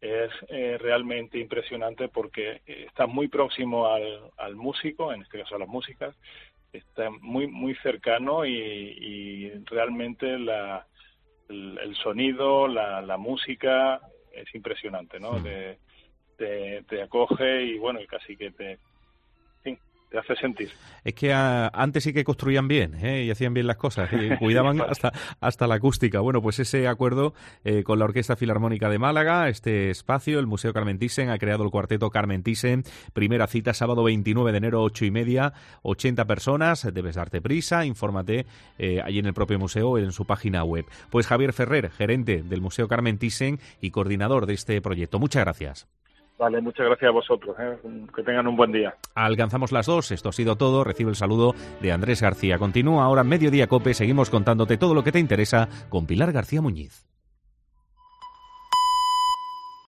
es eh, realmente impresionante porque está muy próximo al, al músico, en este caso a las músicas, está muy muy cercano y, y realmente la, el, el sonido, la, la música es impresionante, ¿no? Te, te, te acoge y bueno, y casi que te... te hace sentir. Es que a, antes sí que construían bien, ¿eh? Y hacían bien las cosas, y cuidaban hasta hasta la acústica. Bueno, pues ese acuerdo eh, con la Orquesta Filarmónica de Málaga, este espacio, el Museo Carmen Thyssen, ha creado el cuarteto Carmen Thyssen. Primera cita, sábado veintinueve de enero, ocho y media, ochenta personas. Debes darte prisa, infórmate eh, allí en el propio museo o en su página web. Pues Javier Ferrer, gerente del Museo Carmen Thyssen y coordinador de este proyecto. Muchas gracias. Vale, muchas gracias a vosotros, ¿eh? Que tengan un buen día. Alcanzamos las dos, esto ha sido todo, recibe el saludo de Andrés García. Continúa ahora en Mediodía COPE, seguimos contándote todo lo que te interesa con Pilar García Muñiz.